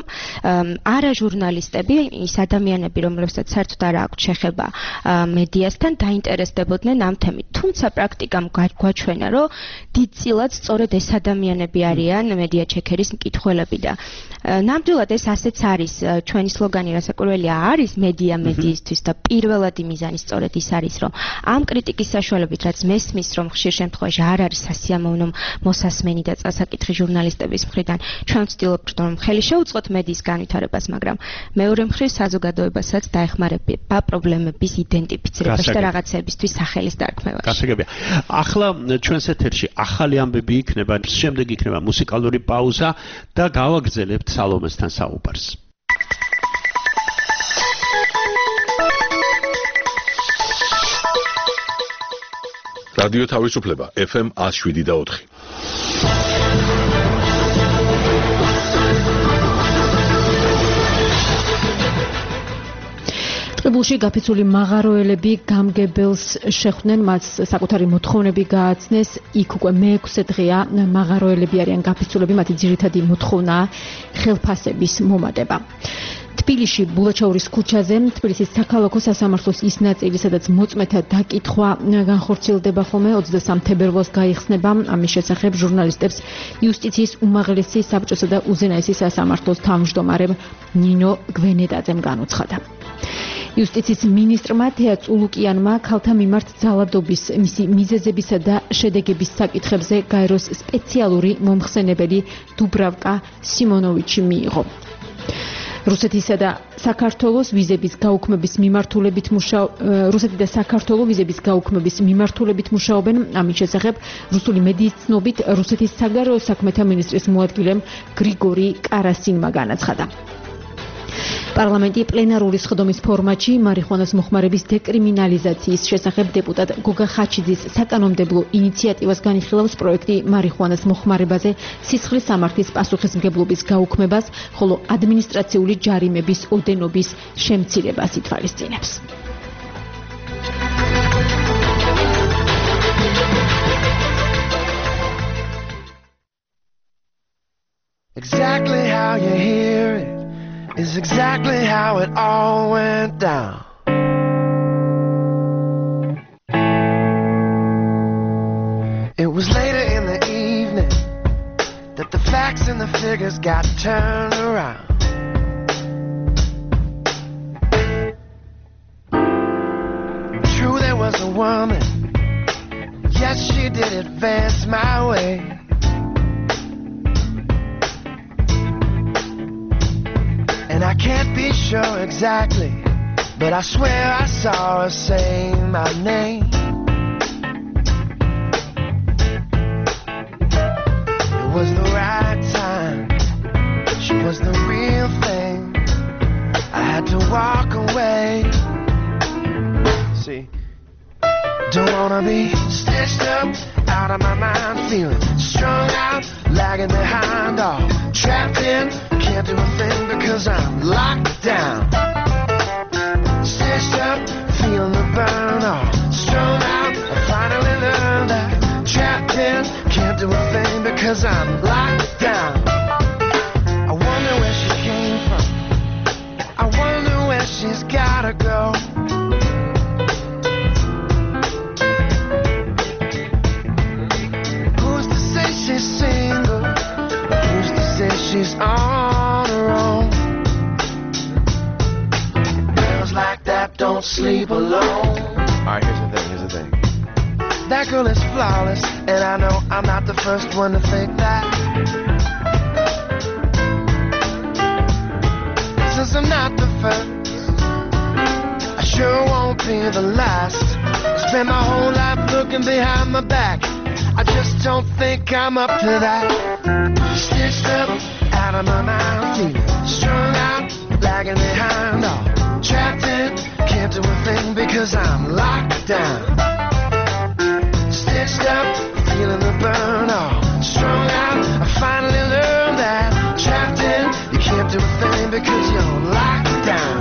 არა ჟურნალისტები ის ადამიანები, რომლებსაც საერთოდ არ აქვს შეხება მედიასთან, დაინტერესდებოდნენ ამ თემით. თუმცა პრაქტიკამ გვაჩვენა, რომ დიდწილად სწორედ ეს ადამიანები არიან მედია ჩეკერის მკითხველები და ნამდვილად ეს ასეც არის. ჩვენი სლოგანი რასაკვირველია არის მედია მედიისთვის და პირველადი მიზანი სწორედ ის არის, რომ ამ კრიტიკის საშუალებით, რაც მესმის, რომ ხშირ შემთხვევაში არ არის სასიამოვნო მოსასმენი და წასაკითხი ჟურნალისტების მხრიდან, ჩვენ ვცდილობთ, რომ ხელი შეუწყოთ მედიის განვითარებას, მაგრამ მეორე მხრივ საზოგადოებასაც დაეხმარება პრობლემების იდენტიფიცირებაში და რაღაცებისთვის სახელის დარქმევაში. გასაგებია. ახლა ჩვენს ეთერში ახალი ამბები იქნება, შემდეგ იქნება მუსიკალური პაუზა და გავაგრძელებთ სალომესთან საუბარს. რადიო თავისუფლება ეფ ემ one oh seven და four. კრებულში გაფიცული მაღაროელები გამგებელს შეხვდნენ, მას საკუთარი მოთხოვნები გააცნეს. იქ უკვე მეექვსე დღეა მაღაროელები არიან გაფიცულები, მათი ძირითადი მოთხოვნაა ხელფასების მომატება. თბილისში ბულაჩაურის ქუჩაზე, თბილისის საქალაქო სასამართლოს ის ნაწილი, სადაც მოწმეთა დაკითხვა განხორციელდება ხოლმე, ოცდასამ თებერვალს გაიხსნება. ამის შესახებ ჟურნალისტებს იუსტიციის უმაღლესი საბჭოსა და უზენაესი სასამართლოს თავმჯდომარე ნინო გვენეტაძემ განუცხადა. იუსტიციის მინისტრმა თეა წულუკიანმა ქალთა მიმართ ძალადობის მისი მიზეზებისა და შედეგების საკითხებზე გაეროს სპეციალური მომხსენებელი დუბრავკა სიმონოვიჩი მიიღო. რუსეთისა და საქართველოს ვიზების გაუქმების მიმართულებით მუშაობ რუსეთი და საქართველო ვიზების გაუქმების მიმართულებით მუშაობენ. ამის შესახებ რუსული მედიის ცნობით რუსეთის საგარეო საქმეთა მინისტრის მოადგილემ გრიგორი კარასინმა განაცხადა. პარლამენტი პლენარული სხდომის ფორმატში მარიხუანას მოხმარების დეკრიმინალიზაციის შესახებ დეპუტატ გოგა ხაჩიძის საკანონმდებლო ინიციატივას განიხილავს პროექტი მარიხუანას მოხმარებაზე სისხლის სამართლის პასუხისმგებლობის გაუქმებას, ხოლო ადმინისტრაციული ჯარიმების ოდენობის შემცირებას ითვალისწინებს. Exactly how you hear it is exactly how it all went down. It was later in the evening that the facts and the figures got turned around. True, there was a woman, yes, she did advance my way. And I can't be sure exactly, but I swear I saw her saying my name. It was the right time, she was the real thing. I had to walk away. See, don't wanna be stitched up, out of my mind, feeling strung out, lagging behind, all trapped in. Can't do a thing because I'm locked down. Stitched up, feeling the burn, all strung out. I finally learned that trapped in. Can't do a thing because I'm locked down. I wonder where she came from. I wonder where she's gotta go. Who's to say she's single? Who's to say she's on her own? Girls like that don't sleep alone. Alright, here's the thing, here's the thing. That girl is flawless, and I know I'm not the first one to think that. Since I'm not the first, I sure won't be the last. Spend my whole life looking behind my back. I just don't think I'm up to that. Stitched up, out of my mind, feeling strung out, lagging behind, all trapped in. Can't do a thing because I'm locked down. Stitched up, feeling the burn, all strung out. I finally learned that trapped in. You can't do a thing because you're locked down.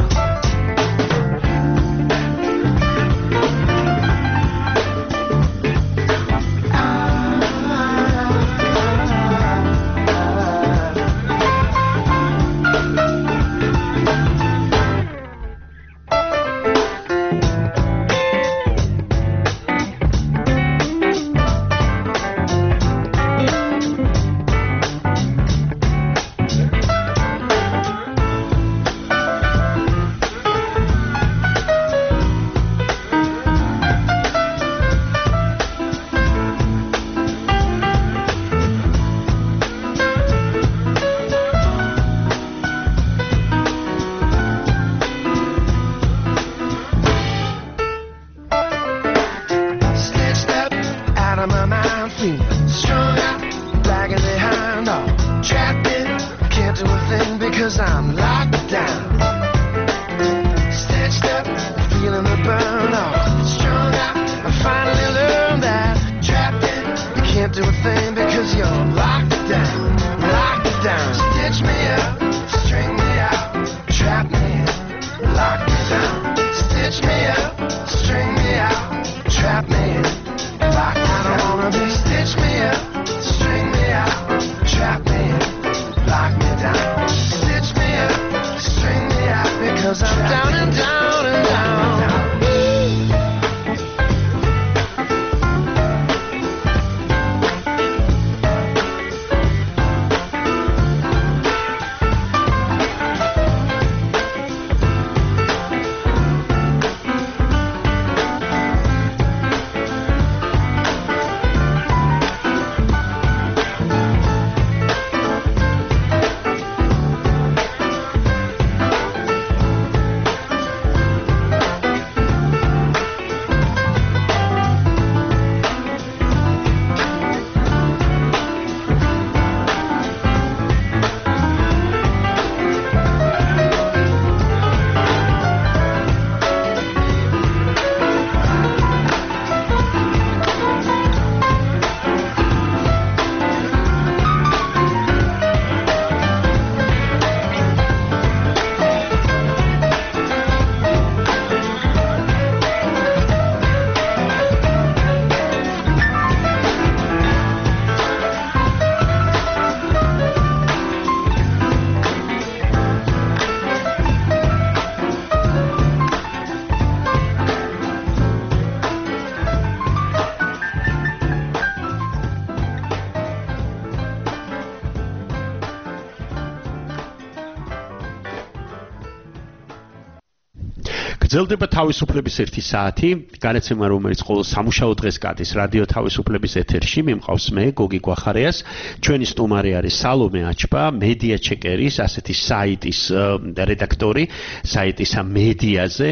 გრძელდება თავისუფლების ერთი საათი, განაცემა რომელიც ყოველ სამუშაო დღეს გადის რადიო თავისუფლების ეთერში, მიმყავს მე გოგი გვახარიას, ჩვენი სტუმარი არის სალომე აჩბა, მედია ჩეკერის ასეთი საიტის რედაქტორი, საიტისა მედიაზე,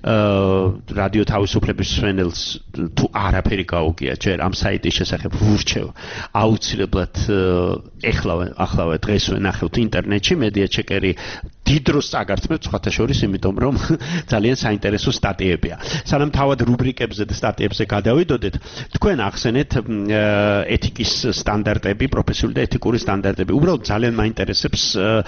რადიო თავისუფლების მსმენელს თუ არაფერი გაუგია ჯერ ამ საიტის შესახებ ვურჩევ, აუცილებლად ეხლა ახლავე დღესვე ნახევთ ინტერნეტში მედია ჩეკერი დიდ დროს წაგართმევთ სხვათა შორის, იმიტომ რომ ძალიან საინტერესო სტატიებია. სანამ თავად რუბრიკებზე და სტატიებზე გადავიდოდეთ, თქვენ ახსენეთ ეთიკის სტანდარტები, პროფესიული და ეთიკური სტანდარტები. უბრალოდ ძალიან მაინტერესებს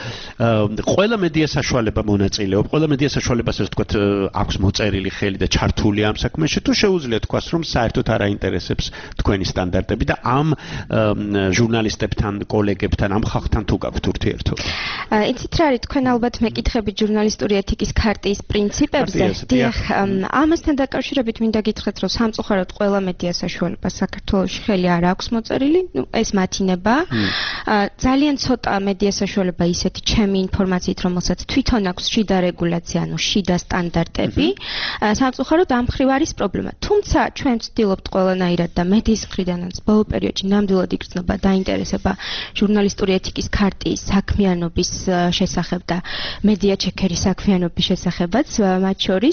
ყველა მედია საშუალება მონაწილეობ, ყველა მედია საშუალებას ასე ვთქვათ აქვს მოწერილი ხელი და ჩართული ამ საქმეში, თუ შეუძლია თქვას რომ საერთოდ არ აინტერესებს თქვენი სტანდარტები და ამ ჟურნალისტებთან, კოლეგებთან, ამ ხალხთან თუ გაქვთ ურთიერთობა. იცით რა არის, თქვენ ალბათ მეკითხებით ჟურნალისტური ეთიკის ქარტიის პრინციპებზე. დიახ, ამასთან დაკავშირებით მინდა გითხრათ, რომ სამწუხაროდ ყველა მედია საშუალებას საქართველოში ხელი არ აქვს მოწერილი, ნუ ეს მათინება. ძალიან ცოტა მედია საშუალება ისეთი ჩემი ინფორმაციით, რომელსაც თვითონ აქვს შიდა რეგულაცია, ანუ შიდა სტანდარტები. სამწუხაროდ ამ მხრივ არის პრობლემა. თუმცა ჩვენ ვცდილობთ ყველანაირად და მედიის მხრიდანაც ბოლო პერიოდში ნამდვილად იგრძნობა დაინტერესება ჟურნალისტური ეთიკის ქარტიის საქმიანობის შესახებ და მედია ჩეკერის საქმიანობის შესახებაც მათ შორის.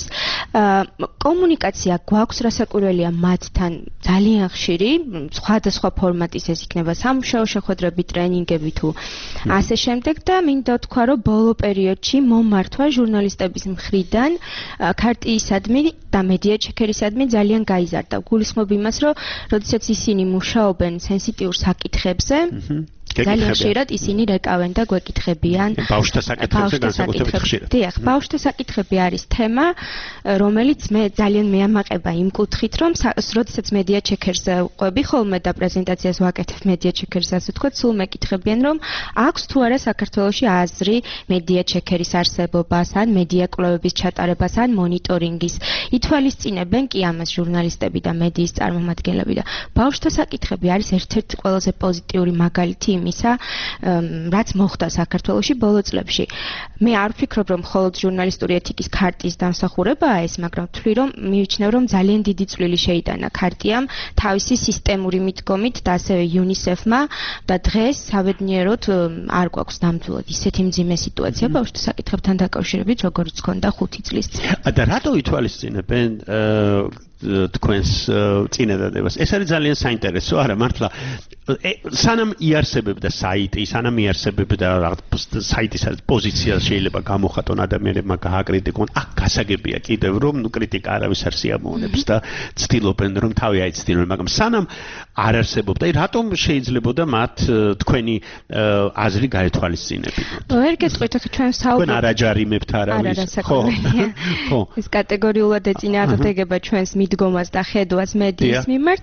კომუნიკაცია გვაქვს, რასაკვირველია მათთან ძალიან ხშირი, სხვადასხვა ფორმატის ეს იქნება სამუშაო შეხვედრები, ტრენინგები თუ ასე შემდეგ და მინდა ვთქვა, რომ ბოლო პერიოდში მომართვა ჟურნალისტების მხრიდან ქარტიისადმი და მედია ჩეკერისადმი ძალიან გაიზარდა. გულისხმობ იმას, რომ როდესაც ისინი მუშაობენ სენსიტიურ საკითხებზე, ძალიან ხშირად ისინი რეკავენ და გვეკითხებიან ბავშვთა საკითხებზე განსაკუთრებით ხშირად. დიახ, ბავშვთა საკითხები არის თემა, რომელიც მე ძალიან მეამაყება იმ კუთხით, რომ როდესაც მედია ჩეკერზე ვყვები ხოლმე და პრეზენტაციას ვაკეთებ მედია ჩეკერზე, ასე ვთქვათ, სულ მეკითხებიან, რომ აქვს თუ არა საქართველოში აზრი მედია ჩეკერის არსებობას, ან მედია კვლევების ჩატარებას, ან მონიტორინგის. ითვალისწინებენ კი ამას ჟურნალისტები და მედიის წარმომადგენლები და ბავშვთა საკითხები არის ერთ-ერთი ყველაზე პოზიტიური მაგალითი იმისა, რაც მოხდა საქართველოში ბოლო წლებში. მე არ ვფიქრობ, რომ მხოლოდ ჟურნალისტური ეთიკის ქარტიის დამსახურებაა ეს, მაგრამ ვთვლი, რომ მივიჩნევ, რომ ძალიან დიდი წვლილი შეიტანა ქარტიამ თავისი სისტემური მიდგომით და ასევე იუნისეფმა და დღეს საბედნიეროდ არ გვაქვს ნამდვილად ისეთი მძიმე სიტუაცია ბავშვთა საკითხებთან დაკავშირებით, როგორც ჰქონდა ხუთი წლის წინ. და რატო ითვალისწინებენ თქვენს წინადადებას? ეს არის ძალიან საინტერესო, არა მართლა სანამ იარსებებდა საიტი, სანამ იარსებებდა საიტის პოზიცია შეიძლება გამოხატონ ადამიანებმა გააკრიტიკონ, აქ გასაგებია კიდევ რომ ნუ კრიტიკა არავის არ სიამოვნებს და ცდილობენ რომ თავი აიცდინონ, მაგრამ სანამ არ არსებობდა, რატომ შეიძლებოდა მათ თქვენი აზრი გაეთვალისწინებინოთ? ვერ გეტყვით, ახლა ჩვენ საუბრობთ. თქვენ არ აჯარიმებთ არავის, ხო? ხო. ეს კატეგორიულად ეწინააღმდეგება ჩვენს მიდგომას და ხედვას მედიის მიმართ.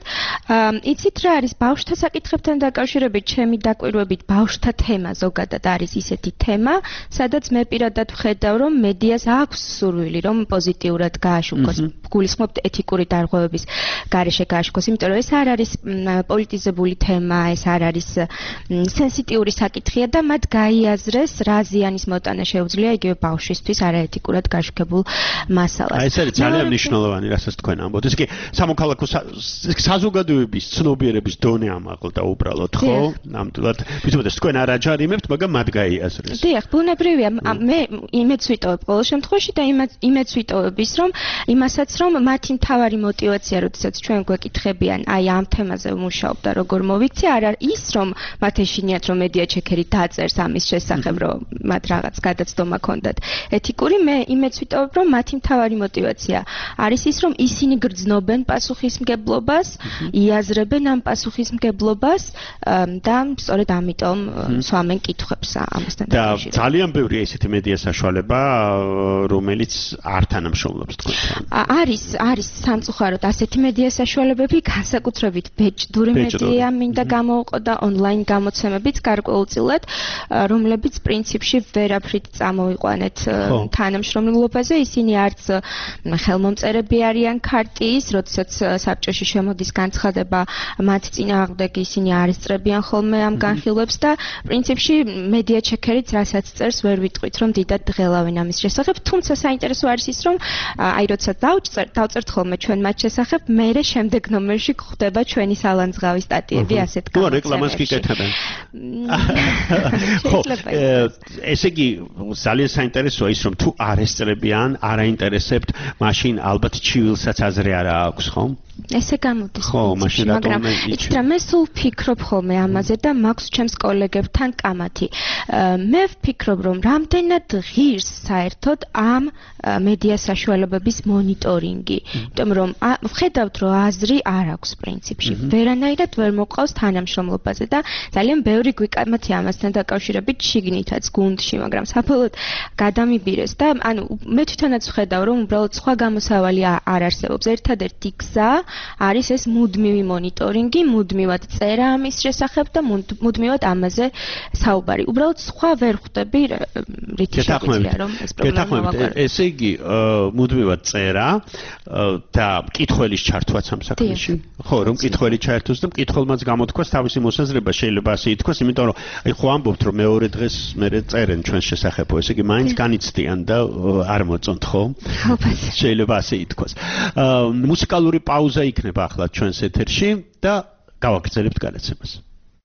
იცით რა არის ბავშვთა საკითხებთან დაკავშირებით, ჩემი დაკვირვებით ბავშვთა თემა ზოგადად არის ისეთი თემა, სადაც მე პირადად ვხედავ, რომ მედიას აქვს სურვილი, რომ პოზიტიურად გააშუქოს, გულისხმობთ ეთიკური დარღვევების გარეშე გააშუქოს, იმიტომ რომ ეს არ არის პოლიტიზებული თემა, ეს არ არის სენსიტიური საკითხია და მათ გაიაზრეს, რა ზიანის მოტანა შეუძლია იგივე ბავშვისთვის არაეთიკურად გაშუქებულ მასალას. აი ეს არის ძალიან მნიშვნელოვანი, რასაც თქვენ ამბობთ. ეს კი სამოქალაქო საზოგადოების ცნობიერების დონე ამაღლდა უბრალოდ, ხო? ნამდვილად. ვიტყოდ ეს თქვენ არ აჯარიმებთ, მაგრამ მათ გაიაზრეს. დიახ, ბუნებრივია. მე იმედს ვიტოვებ ყოველ შემთხვევაში და იმედს ვიტოვებ ის, რომ იმასაც, რომ მათი მთავარი мотиваცია, როდესაც ჩვენ გვეკითხებიან, აი ამ თემაზე ვმუშაობ და როგორ მოვიქცე, არ არის ის, რომ მათ ეშინიათ, რომ მედია ჩეკერი დაწერს ამის შესახებ, რომ მათ რაღაც გადაცდომა ქონდათ. ეთიკური მე იმედს ვიტოვებ, რომ მათი მთავარი мотиваცია არის ის, რომ ისინი გრძნობენ პასუხისმგებლობას, იაზრებენ ამ პასუხისმგებლობას და სწორედ ამიტომ სვამენ კითხვებს ამასთან დაკავშირებით. და ძალიან ბევრი ესეთი მედია საშუალება, რომელიც არ თანამშრომლობს თქვენთან. არის, არის სამწუხაროდ ასეთი მედია საშუალებები, განსაკუთრებით ბეჭდური მედია მინდა გამოვყო და ონლაინ გამოცემებიც გარკვეულწილად, რომლებიც პრინციპში ვერაფრით წამოვიყვანეთ თანამშრომლობაზე, ისინი არც ხელმომწერები არიან ქარტიის, როდესაც საბჭოში შემოდის განცხადება მათ წინააღმდეგ, ისინი არ ესწრებიან ხოლმე ამ განხილვებს და პრინციპში მედია ჩეკერიც რასაც წერს ვერ ვიტყვით, რომ დიდად დღელავენ ამის შესახებ, თუმცა საინტერესო არის ის, რომ აი როცა დავწერთ ხოლმე ჩვენ მათ შესახებ, მერე შემდეგ ნომერში გვხვდება ჩვენი სალანძღავი სტატიები ასეთ გამოცემებში. ნუ რეკლამას გიკეთებენ. ხო, ესე იგი ძალიან საინტერესოა ის, რომ თუ არ ესწრებიან, არ აინტერესებთ, მაშინ ალბათ ჩივილსაც აზრი არ აქვს, ხო? ესე გამოდის. ხო, მაშინ რატომ იცით რა, მე სულ ვფიქრობ ხოლმე ამაზე და მაქვს ჩემს კოლეგებთან კამათი. მე ვფიქრობ, რომ რამდენად ღირს საერთოდ ამ მედია საშუალებების მონიტორინგი, იმიტომ რომ ვხედავთ, რომ აზრი არ აქვს პრინციპში. ვერანაირად ვერ მოყავს თანამშრომლობაზე და ძალიან ბევრი გვიკამათი ამასთან დაკავშირებით შიგნითაც გუნდში, მაგრამ საფუძვლად გადამიბირეს და ანუ მე თვითონაც ვხედავ, რომ უბრალოდ სხვა გამოსავალი არ არსებობს. ერთადერთი გზა არის ეს მუდმივი მონიტორინგი, მუდმივად წერა ამის შესახებ და მუდმივად ამაზე საუბარი. უბრალოდ სხვა ვერ ხვდები რითი შეგვიძლია რომ ეს პრობლემა მოვაგვაროთ. ესე იგი, მუდმივად წერა და მკითხველის ჩართვაც ამ საქმეში. ხო, რომ მკითხველი ჩაერთოს და მკითხველმაც გამოთქვას თავისი მოსაზრება, შეიძლება ასე ითქვას, იმიტომ რომ აი ხო ამბობთ, რომ მეორე დღეს მერე წერენ ჩვენს შესახებო, ესე იგი მაინც განიცდიან და არ მოწონთ, ხო? შეიძლება ასე ითქვას. მუსიკალური პაუზა იქნება ახლა ჩვენს ეთერში და გავაგრძელებთ გადაცემას.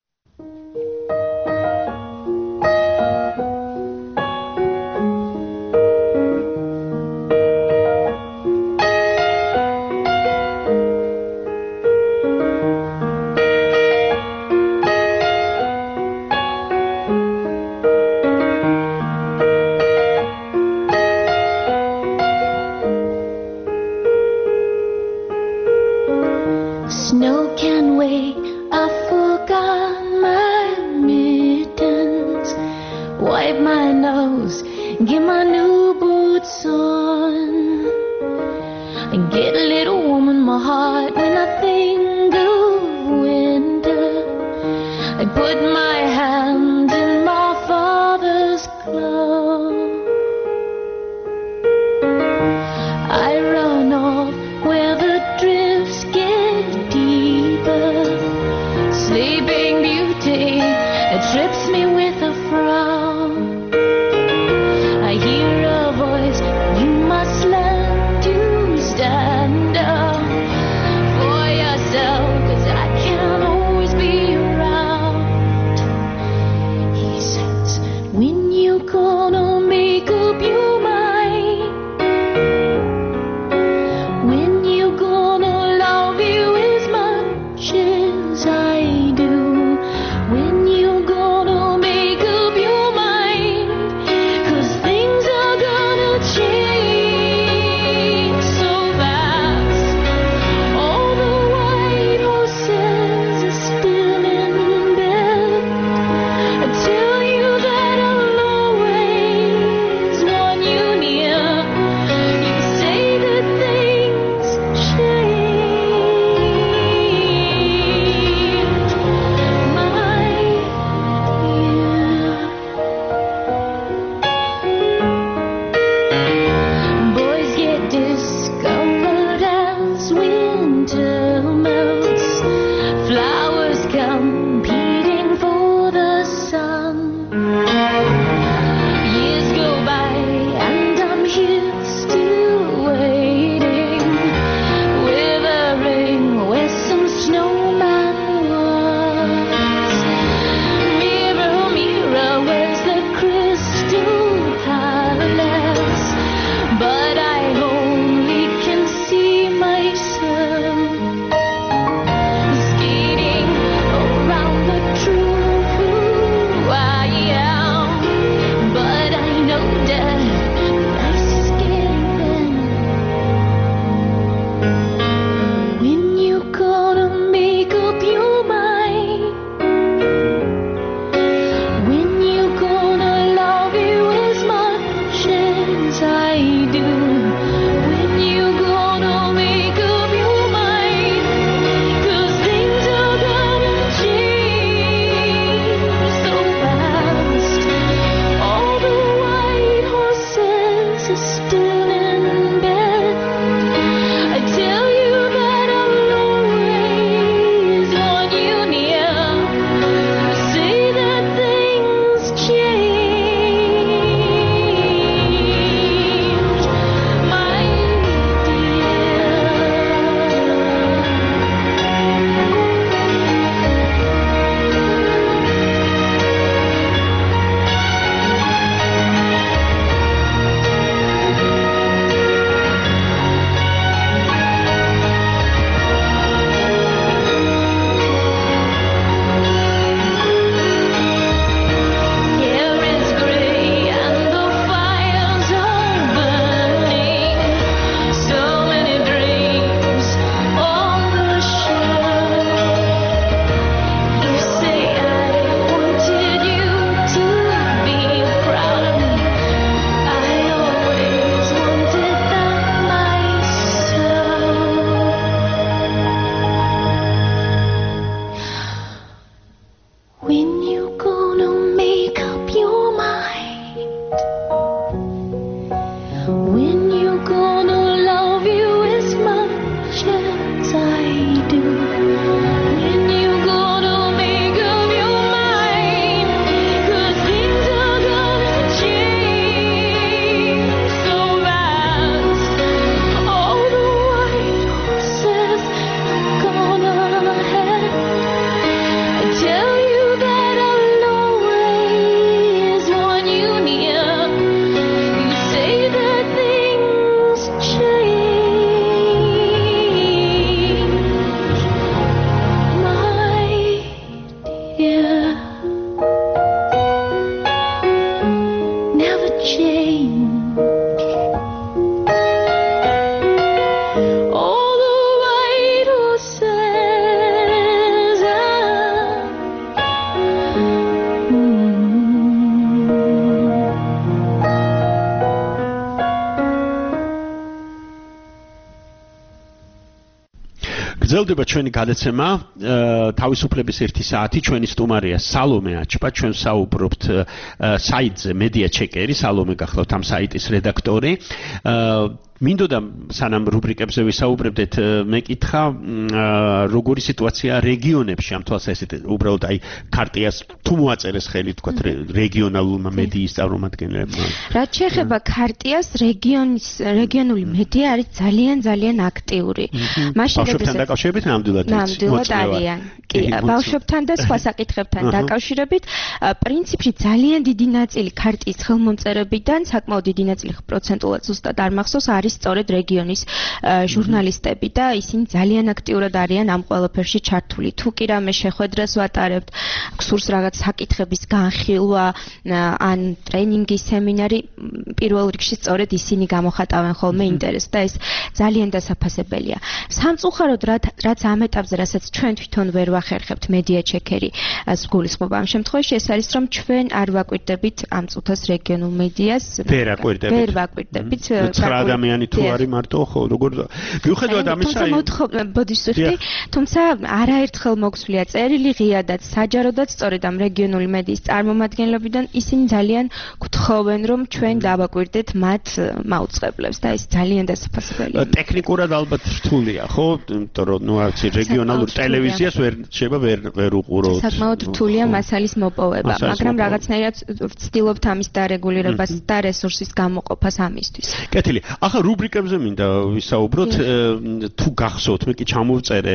Snow can wait, I forgot my mittens. Wipe my nose, get my new boots on. And get a little warm in my heart when I think of winter. I put my hand in my father's glove. I run off where the drifts get deeper. Sleeping Beauty, it trips me with a frown. I hear a voice, you must learn to stand up for yourself, 'cause I can't always be around. გრძელდება ჩვენი გადაცემა თავისუფლების ერთი საათი. ჩვენი სტუმარია სალომე აჩპა. ჩვენ საუბრობთ საიტზე მედია ჩეკერი. სალომე გახლავთ ამ საიტის რედაქტორი. მინდოდა სანამ რუბრიკებზე ვისაუბრებდეთ, მეკითხა როგორი სიტუაცია რეგიონებში ამ თვალსაზრისით, უბრალოდ აი ქარტიას თუ მოაწერეს ხელი თქვა რეგიონალურმა მედიის წარმომადგენლებმა. რაც შეეხება ქარტიას, რეგიონის რეგიონული მედია არის ძალიან ძალიან აქტიური. მაშინ ბავშვებთან დაკავშირებით ნამდვილად ნამდვილად არიან. კი, ბავშვებთან და სხვა საკითხებთან დაკავშირებით, პრინციპში ძალიან დიდი ნაწილი ქარტიის ხელმომწერებიდან, საკმაოდ დიდი ნაწილი პროცენტულად ზუსტად არ მახსოვს, არის სწორედ რეგიონის ჟურნალისტები და ისინი ძალიან აქტიურად არიან ამ ყველაფერში ჩართული. თუ კი რამე შეხვედრას ვატარებთ, გსურს რაღაც საკითხების განხილვა ან ტრენინგი, სემინარი, პირველ რიგში სწორედ ისინი გამოხატავენ ხოლმე ინტერესს და ეს ძალიან დასაფასებელია. სამწუხაროდ რაც ამ ეტაპზე, რასაც ჩვენ თვითონ ვერ ვახერხებთ მედია ჩეკერი, გულისხმობა ამ შემთხვევაში ეს არის, რომ ჩვენ არ ვაკვირდებით ამ წუთას რეგიონულ მედიას. ვერ აკვირდებით. ვერ ვაკვირდებით. ცხრა ადამიანი თუ არის მარტო, ხო, როგორ მიუხედავად ამისა, ბოდიშსურთი, თუმცა არაერთხელ მოგვსვლია წერილი ღიადაც, საჯაროდაც სწორედ ამ რეგიონული მედიის წარმომადგენლებიდან ისინი ძალიან გთხოვენ, რომ ჩვენ დავაკვირდეთ მათ მაუწყებლებს და ეს ძალიან დასაფასებელია. ტექნიკურად ალბათ რთულია, ხო? იმიტომ რომ ნუ არც რეგიონალურ ტელევიზიას ვერ შეიძლება ვერ ვერ უყურო. საკმაოდ რთულია მასალის მოპოვება, მაგრამ რაღაცნაირად ვცდილობთ ამის დარეგულირებას და რესურსის გამოყოფას ამისთვის. კეთილი. ახლა რუბრიკებზე მინდა ვისაუბროთ, თუ გახსოვთ, მე კი ჩამოვწერე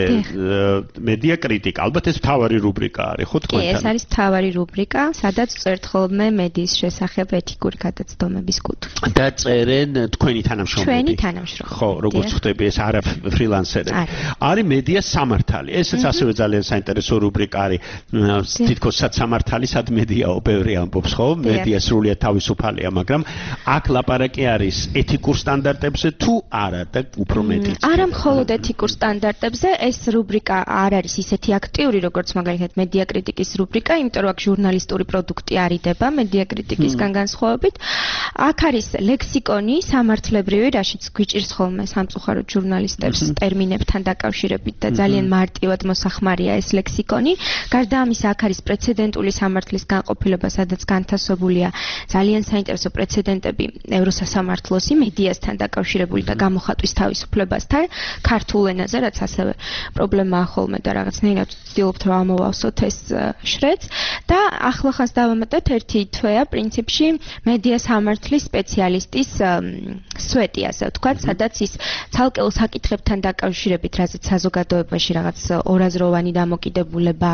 მედია კრიტიკა. ალბათ ეს მთავარი რუბრიკა არის, ხო თქვენთან? კი, ეს არის მთავარი რუბრიკა, სადაც წერთ ხოლმე მედიის შესახებ ეთიკური გადაცდომების კუთხე. და წერენ თქვენი თანამშრომლები. ჩვენი თანამშრომლები. ხო, როგორც ხდები ეს არა ფრილანსერები. არის მედია სამართალი. ესეც ასევე ძალიან საინტერესო რუბრიკა არის. თითქოს სად სამართალი, სად მედიაო, ბევრი ამბობს, ხო? მედია სრულიად თავისუფალია, მაგრამ აქ ლაპარაკი არის ეთიკურ სტანდარტებზე თუ არა და უფრო მეტიც. არა მხოლოდ ეთიკურ სტანდარტებზე, ეს რუბრიკა არ არის ისეთი აქტიური, როგორც მაგალითად მედია კრიტიკის რუბრიკა, იმიტომ რომ აქ ჟურნალისტური პროდუქტი არიდება მედია კრიტიკისგან განსხვავებით. აქ არის ლექსიკონი სამართლებრივი, რაშიც გვიჭირს ხოლმე სამწუხაროდ ჟურნალისტებს ტერმინებთან დაკავშირებით და ძალიან მარტივად მოსახმარია ეს ლექსიკონი. გარდა ამისა, აქ არის პრეცედენტული სამართლის განყოფილება, სადაც განთავსებულია ძალიან საინტერესო პრეცედენტები ევროსასამართლოსი მედიასთან დაკავშირებული და გამოხატვის თავისუფლებასთან ქართულ ენაზე, რაც ასევე პრობლემაა ხოლმე და რაღაცნაირად ვცდილობთ რომ ამოვავსოთ ეს შრეც და ახლახანს დავამატეთ ერთი თვეა პრინციპში მედია სამართლის სპეციალისტის სვეტი, ასე ვთქვათ, სადაც ის ცალკეულ საკითხებთან დაკავშირებით, რასაც საზოგადოებაში რაღაც ორაზროვანი დამოკიდებულება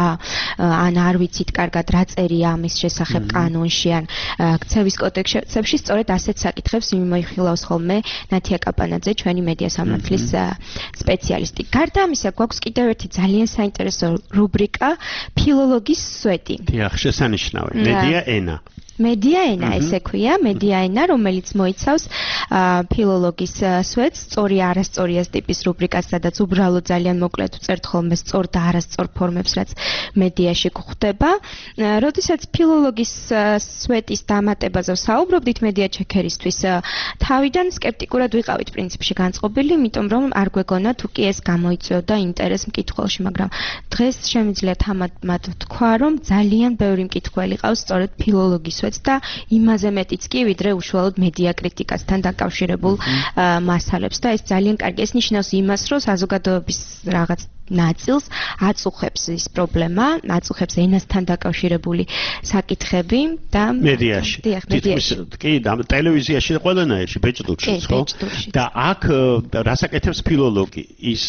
ან არ ვიცით კარგად რა წერია ამის შესახებ კანონში ან ქცევის კოდექსებში, სწორედ ასეთ საკითხებს მიმოიხილავს ხოლმე ნათია კაპანაძე, ჩვენი მედია სამართლის სპეციალისტი. გარდა ამისა, გვაქვს კიდევ ერთი ძალიან საინტერესო რუბრიკა ფილოლოგის სვეტი. დიახ, შესანიშნავი. მედია ენა. მედია ენა, ესე ქვია, მედია ენა, რომელიც მოიცავს ფილოლოგის სვეტს, სწორი არასწორი ეს ტიპის რუბრიკას, სადაც უბრალოდ ძალიან მოკლედ ვწერთ ხოლმე სწორ და არასწორ ფორმებს, რაც მედიაში გვხვდება. როდესაც ფილოლოგის სვეტის დამატებაზე ვსაუბრობდით მედია ჩეკერისთვის, თავიდან სკეპტიკურად ვიყავით პრინციპში განწყობილი, იმიტომ რომ არ გვეგონა თუ კი ეს გამოიწვევდა ინტერესს მკითხველში, მაგრამ დღეს შემიძლია თამამად ვთქვა, რომ ძალიან ბევრი მკითხველი ყავს სწორედ ფილოლოგის და იმაზე მეტიც კი, ვიდრე უშუალოდ მედია კრიტიკასთან დაკავშირებულ მასალებს და ეს ძალიან კარგი. ეს ნიშნავს იმას, რომ საზოგადოების რაღაც ნაწილს აწუხებს ის პრობლემა, აწუხებს ენასთან დაკავშირებული საკითხები და მედიაში. თითქმის კი, ტელევიზიაში ყველანაირში, ბეჭდურშიც, ხო? და აქ რასაკეთებს ფილოლოგი? ის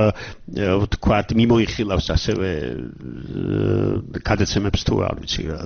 ვთქვათ, მიმოიხილავს ასევე გადაცემებს თუ არ ვიცი რა.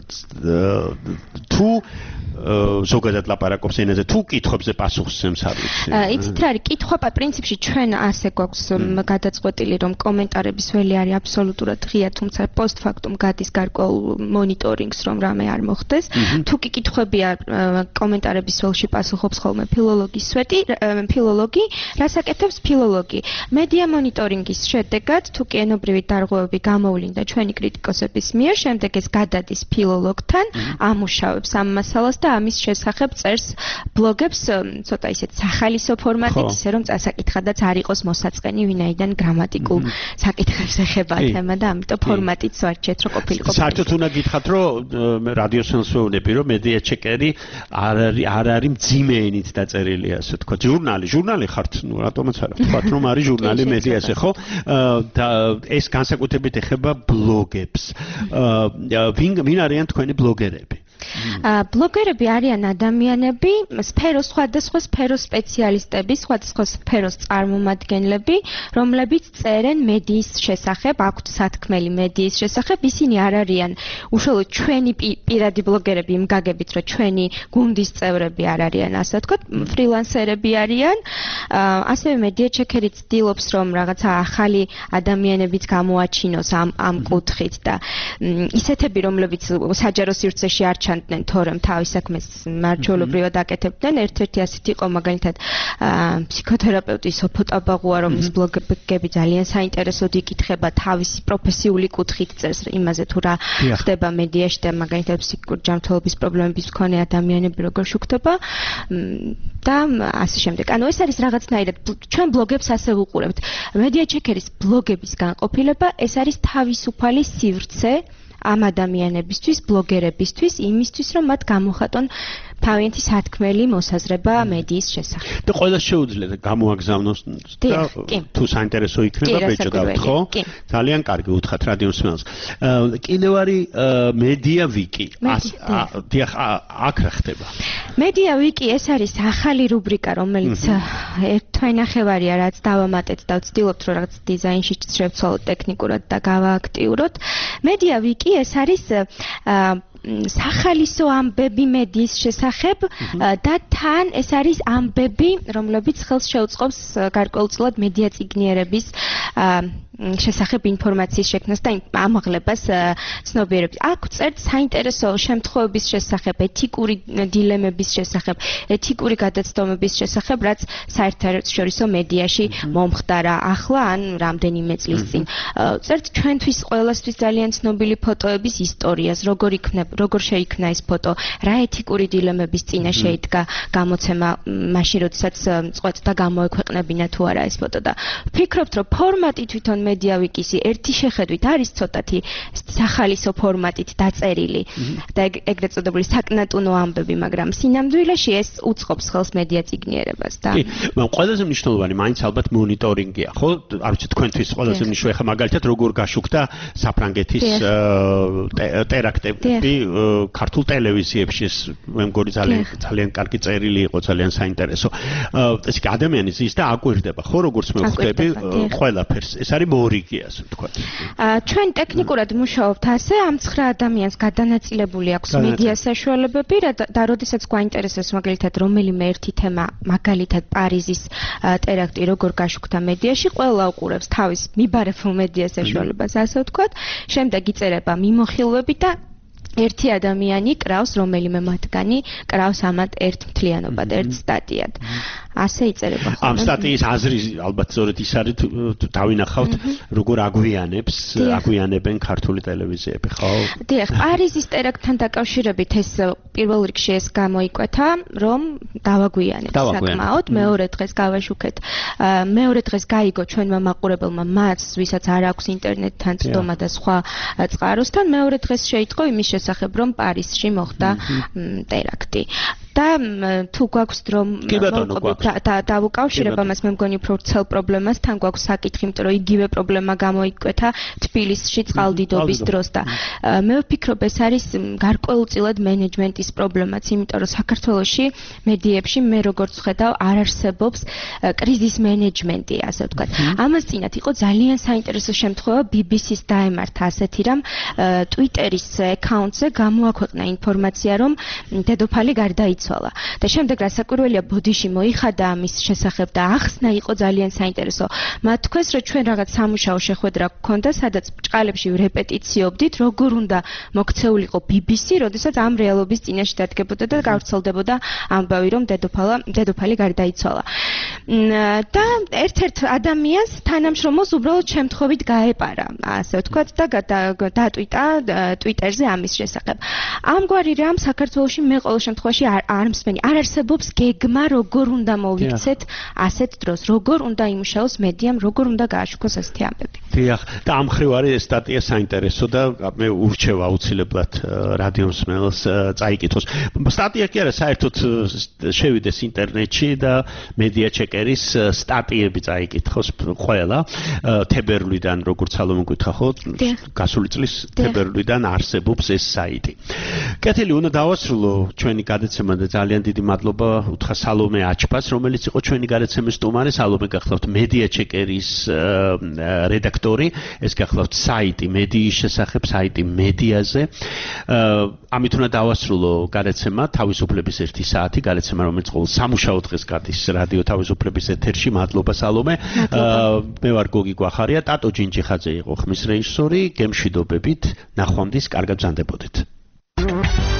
თუ ზოგადად ლაპარაკობს ენაზე, თუ კითხვებზე პასუხს ემს არ ვიცი. იცით რა არის, კითხვა პრინციპში ჩვენ ასე გვაქვს გადაწყვეტილი, რომ კომენტარების ველი არის აბსოლუტურად ღია, თუმცა პოსტფაქტუმ გადის გარკვეულ მონიტორინგს, რომ რამე არ მოხდეს. თუ კი კითხვებია კომენტარების ველში პასუხობს ხოლმე ფილოლოგის სვეტი, ფილოლოგი, რასაკეთებს ფილოლოგი? მედია მონიტორინგის შედეგად, თუ კი ენობრივი დარღვევები გამოვლინდა ჩვენი კრიტიკოსების მიერ, შემდეგ ეს გადადის ფილოლოგთან, ამუშავებს ამ მასალას და ამის შესახებ წერს ბლოგებს, ცოტა ისეთ სახალისო ფორმატით, ისე რომ წასაკითხადაც არ იყოს მოსაწყენი ვინაიდან გრამატიკულ საკითხებს ეხება თემა და ამიტომ ფორმატიც ვარჩიეთ რომ ყოფილიყო. საერთოდ უნდა გითხრათ რომ რადიოს ხელმძღვანელები რომ მედია ჩეკერი არ არის არ არის მძიმე ენით დაწერილი ასე თქვა. ჟურნალი, ჟურნალი ხართ, ნუ რატომაც არა ვთქვათ რომ არის ჟურნალი მედიაზე, ხო? და ეს განსაკუთრებით ეხება ბლოგებს. ვინ ვინ არიან თქვენი ბლოგერები? ბლოგერები არიან ადამიანები, სფეროს სხვადასხვა სფეროს სპეციალისტები, სხვადასხვა სფეროს წარმომადგენლები, რომლებიც წერენ მედიის შესახებ, აქვთ სათქმელი მედიის შესახებ. ისინი არ არიან უშუალოდ ჩვენი პირადი ბლოგერები, იმ გაგებით, რომ ჩვენი გუნდის წევრები არ არიან, ასე ვთქვათ, ფრილანსერები არიან. ასევე მედია ჩეკერი ცდილობს, რომ რაღაცა ახალი ადამიანებიც გამოაჩინოს ამ ამ კუთხით და ისეთები, რომლებიც საჯარო სივრცეში არ ჩანდნენ, თორემ თავის საქმეს მარჩვეულებრივად აკეთებდნენ. ერთ-ერთი ასეთი იყო მაგალითად ფსიქოთერაპევტი სოფო ტაბაღუა, რომლის ბლოგები ძალიან საინტერესოდ იკითხება, თავისი პროფესიული კუთხით წერს იმაზე თუ რა ხდება მედიაში და მაგალითად ფსიქიკური ჯანმრთელობის პრობლემების მქონე ადამიანები როგორ შუქდება და ასე შემდეგ. ანუ ეს არის რაღაცნაირად ჩვენ ბლოგებს ასე ვუყურებთ. მედია ჩეკერის ბლოგების განყოფილება ეს არის თავისუფალი სივრცე ამ ადამიანებისთვის, ბლოგერებისთვის, იმისთვის, რომ მათ გამოხატონ თავიანთი სათქმელი მოსაზრება მედიის შესახებ. და ყველა შეუძლია გამოაგზავნოს და თუ საინტერესო იქნება ბეჭდავთ, ხო? ძალიან კარგი უთხრათ რადიო მსმენელს. კიდევ არის მედია ვიკი. დიახ, აქ რა ხდება? მედია ვიკი ეს არის ახალი რუბრიკა, რომელიც ერთ თვენახევარია, რაც დავამატეთ და ვცდილობთ, რომ რაღაც დიზაინში შევცვალოთ ტექნიკურად და გავააქტიუროთ. მედია ვიკი ეს არის სახალისო ამბები მედიის შესახებ და თან ეს არის ამბები, რომლებიც ხელს შეუწყობს გარკვეულწილად მედია წიგნიერების შესახებ ინფორმაციის შექმნას და ამაღლებას ცნობიერების. აქ წერთ საინტერესო შემთხვევების შესახებ, ეთიკური დილემების შესახებ, ეთიკური გადაცდომების შესახებ, რაც საერთაშორისო მედიაში მომხდარა ახლა ან რამდენიმე წლის წინ. წერთ ჩვენთვის ყველასთვის ძალიან ცნობილი ფოტოების ისტორიას, როგორ იქნება, როგორ შეიქმნა ეს ფოტო, რა ეთიკური დილემების წინა შეიდგა გამოცემა, მაშინ როდესაც წყვეტდა გამოექვეყნებინა თუ არა ეს ფოტო და ვფიქრობთ, რომ ფორმატი თვითონ მედია ვიკისი ერთი შეხედვით არის ცოტათი სახალისო ფორმატით დაწერილი და ეგრეთ წოდებული საკნატუნო ამბები, მაგრამ სინამდვილეში ეს უწყობს ხელს მედია წიგნიერებას და კი, მაგრამ ყველაზე მნიშვნელოვანი მაინც ალბათ მონიტორინგია, ხო? არ ვიცი თქვენთვის ყველაზე მნიშვნელოვანი ხა მაგალითად როგორ გაშუქდა საფრანგეთის ტერაქტები ქართულ ტელევიზიებში, ეს მე მგონი ძალიან ძალიან კარგი წერილი იყო, ძალიან საინტერესო. ეს კი ადამიანი ზის და აკვირდება, ხო, როგორც მე ვხვდები ყველაფერს. ეს არის მორიგი, ასე ვთქვათ. ჩვენ ტექნიკურად მუშაობთ ასე, ამ ცხრა ადამიანს გადანაწილებული აქვს მედია საშუალებები და როდესაც გვაინტერესებს მაგალითად რომელიმე ერთი თემა, მაგალითად პარიზის ტერაქტი როგორ გაშუქდა მედიაში, ყველა უყურებს თავის მიბარებულ მედია საშუალებას, ასე ვთქვათ. შემდეგ იწერება მიმოხილვები და ერთი ადამიანი კრავს რომელიმე მათგანი კრავს ამათ ერთ მთლიანობად, ერთ სტატიად. ასე იწერება. ამ სტატიის აზრი ალბათ სწორედ ის არის დავინახავთ როგორ აგვიანებს, აგვიანებენ ქართული ტელევიზიები, ხო? დიახ, პარიზის ტერაქტთან დაკავშირებით ეს პირველ რიგში ეს გამოიკვეთა, რომ დავაგვიანებთ საკმაოდ, მეორე დღეს გავაშუქეთ. მეორე დღეს გაიგო ჩვენმა მაყურებელმა მათ, ვისაც არ აქვს ინტერნეტთან წვდომა და სხვა წყაროსთან, მეორე დღეს შეიტყო იმის შესახებ, რომ პარიზში მოხდა ტერაქტი. და თუ გვაქვს რომ დავუკავშირებ ამას, მე მგონი უფრო ვრცელ პრობლემას, თან გვაქვს საკითხი, იმიტომ რომ იგივე პრობლემა გამოიკვეთა თბილისში წყალდიდობის დროს და მე ვფიქრობ ეს არის გარკვეულწილად მენეჯმენტის პრობლემაც, იმიტომ რომ საქართველოში მედიებში მე როგორც ვხედავ არ არსებობს კრიზის მენეჯმენტი, ასე ვთქვათ. ამას წინათ იყო ძალიან საინტერესო შემთხვევა ბი ბი სის დაემართა ასეთი რამ ტვიტერის აკაუნტზე გამოაქვეყნა ინფორმაცია, რომ დედოფალი გარდაიცვალა. და შემდეგ რასაკვირველია ბოდიში მოიხადა ამის შესახებ და ახსნა იყო ძალიან საინტერესო. მათ თქვეს, რომ ჩვენ რაღაც სამუშაო შეხვედრა გქონდა, სადაც ბჭყალებში რეპეტიციობდით, როგორ უნდა მოქცეულიყო ბი ბი სი, როდესაც ამ რეალობის წინაშე დადგებოდა და გავრცელდებოდა ამბავი, რომ დედოფალა დედოფალი გარდაიცვალა. და ერთ-ერთ ადამიანს თანამშრომელს უბრალოდ შემთხვევით გაეპარა, ასე ვთქვათ და დატვიტა ტვიტერზე ამის შესახებ. ამგვარი რამ საქართველოში მე ყოველ შემთხვევაში არ არ მსმენი, არ არსებობს გეგმა, როგორ უნდა მოვიქცეთ ასეთ დროს, როგორ უნდა იმუშაოს მედიამ, როგორ უნდა გააშუქოს ასეთი ამბები. დიახ, და ამ მხრივ არის ეს სტატია საინტერესო და მე ურჩევ აუცილებლად რადიო მსმენელს წაიკითხოს. სტატია კი არა, საერთოდ შევიდეს ინტერნეტში და მედია ჩეკერის სტატიები წაიკითხოს ყველა თებერვლიდან, როგორც ალო მოგვითხრა ხო, გასული წლის თებერვლიდან არსებობს ეს საიტი. კეთილი, უნდა დავასრულო ჩვენი გადაცემა და ძალიან დიდი მადლობა უთხრა სალომე აჩბას, რომელიც იყო ჩვენი გადაცემის სტუმარი. სალომე გახლავთ მედია ჩეკერის რედაქტორი, ეს გახლავთ საიტი მედიის შესახებ, საიტი მედიაზე. ამით უნდა დავასრულო გადაცემა თავისუფლების ერთი საათი, გადაცემა რომელიც ყოველ სამუშაო დღეს გადის რადიო თავისუფლების ეთერში. მადლობა სალომე. მე ვარ გოგი გვახარია, ტატო ჯინჯიხაძე იყო ხმის რეჟისორი. გემშვიდობებით, ნახვამდის, კარგად ბრძანდებოდეთ.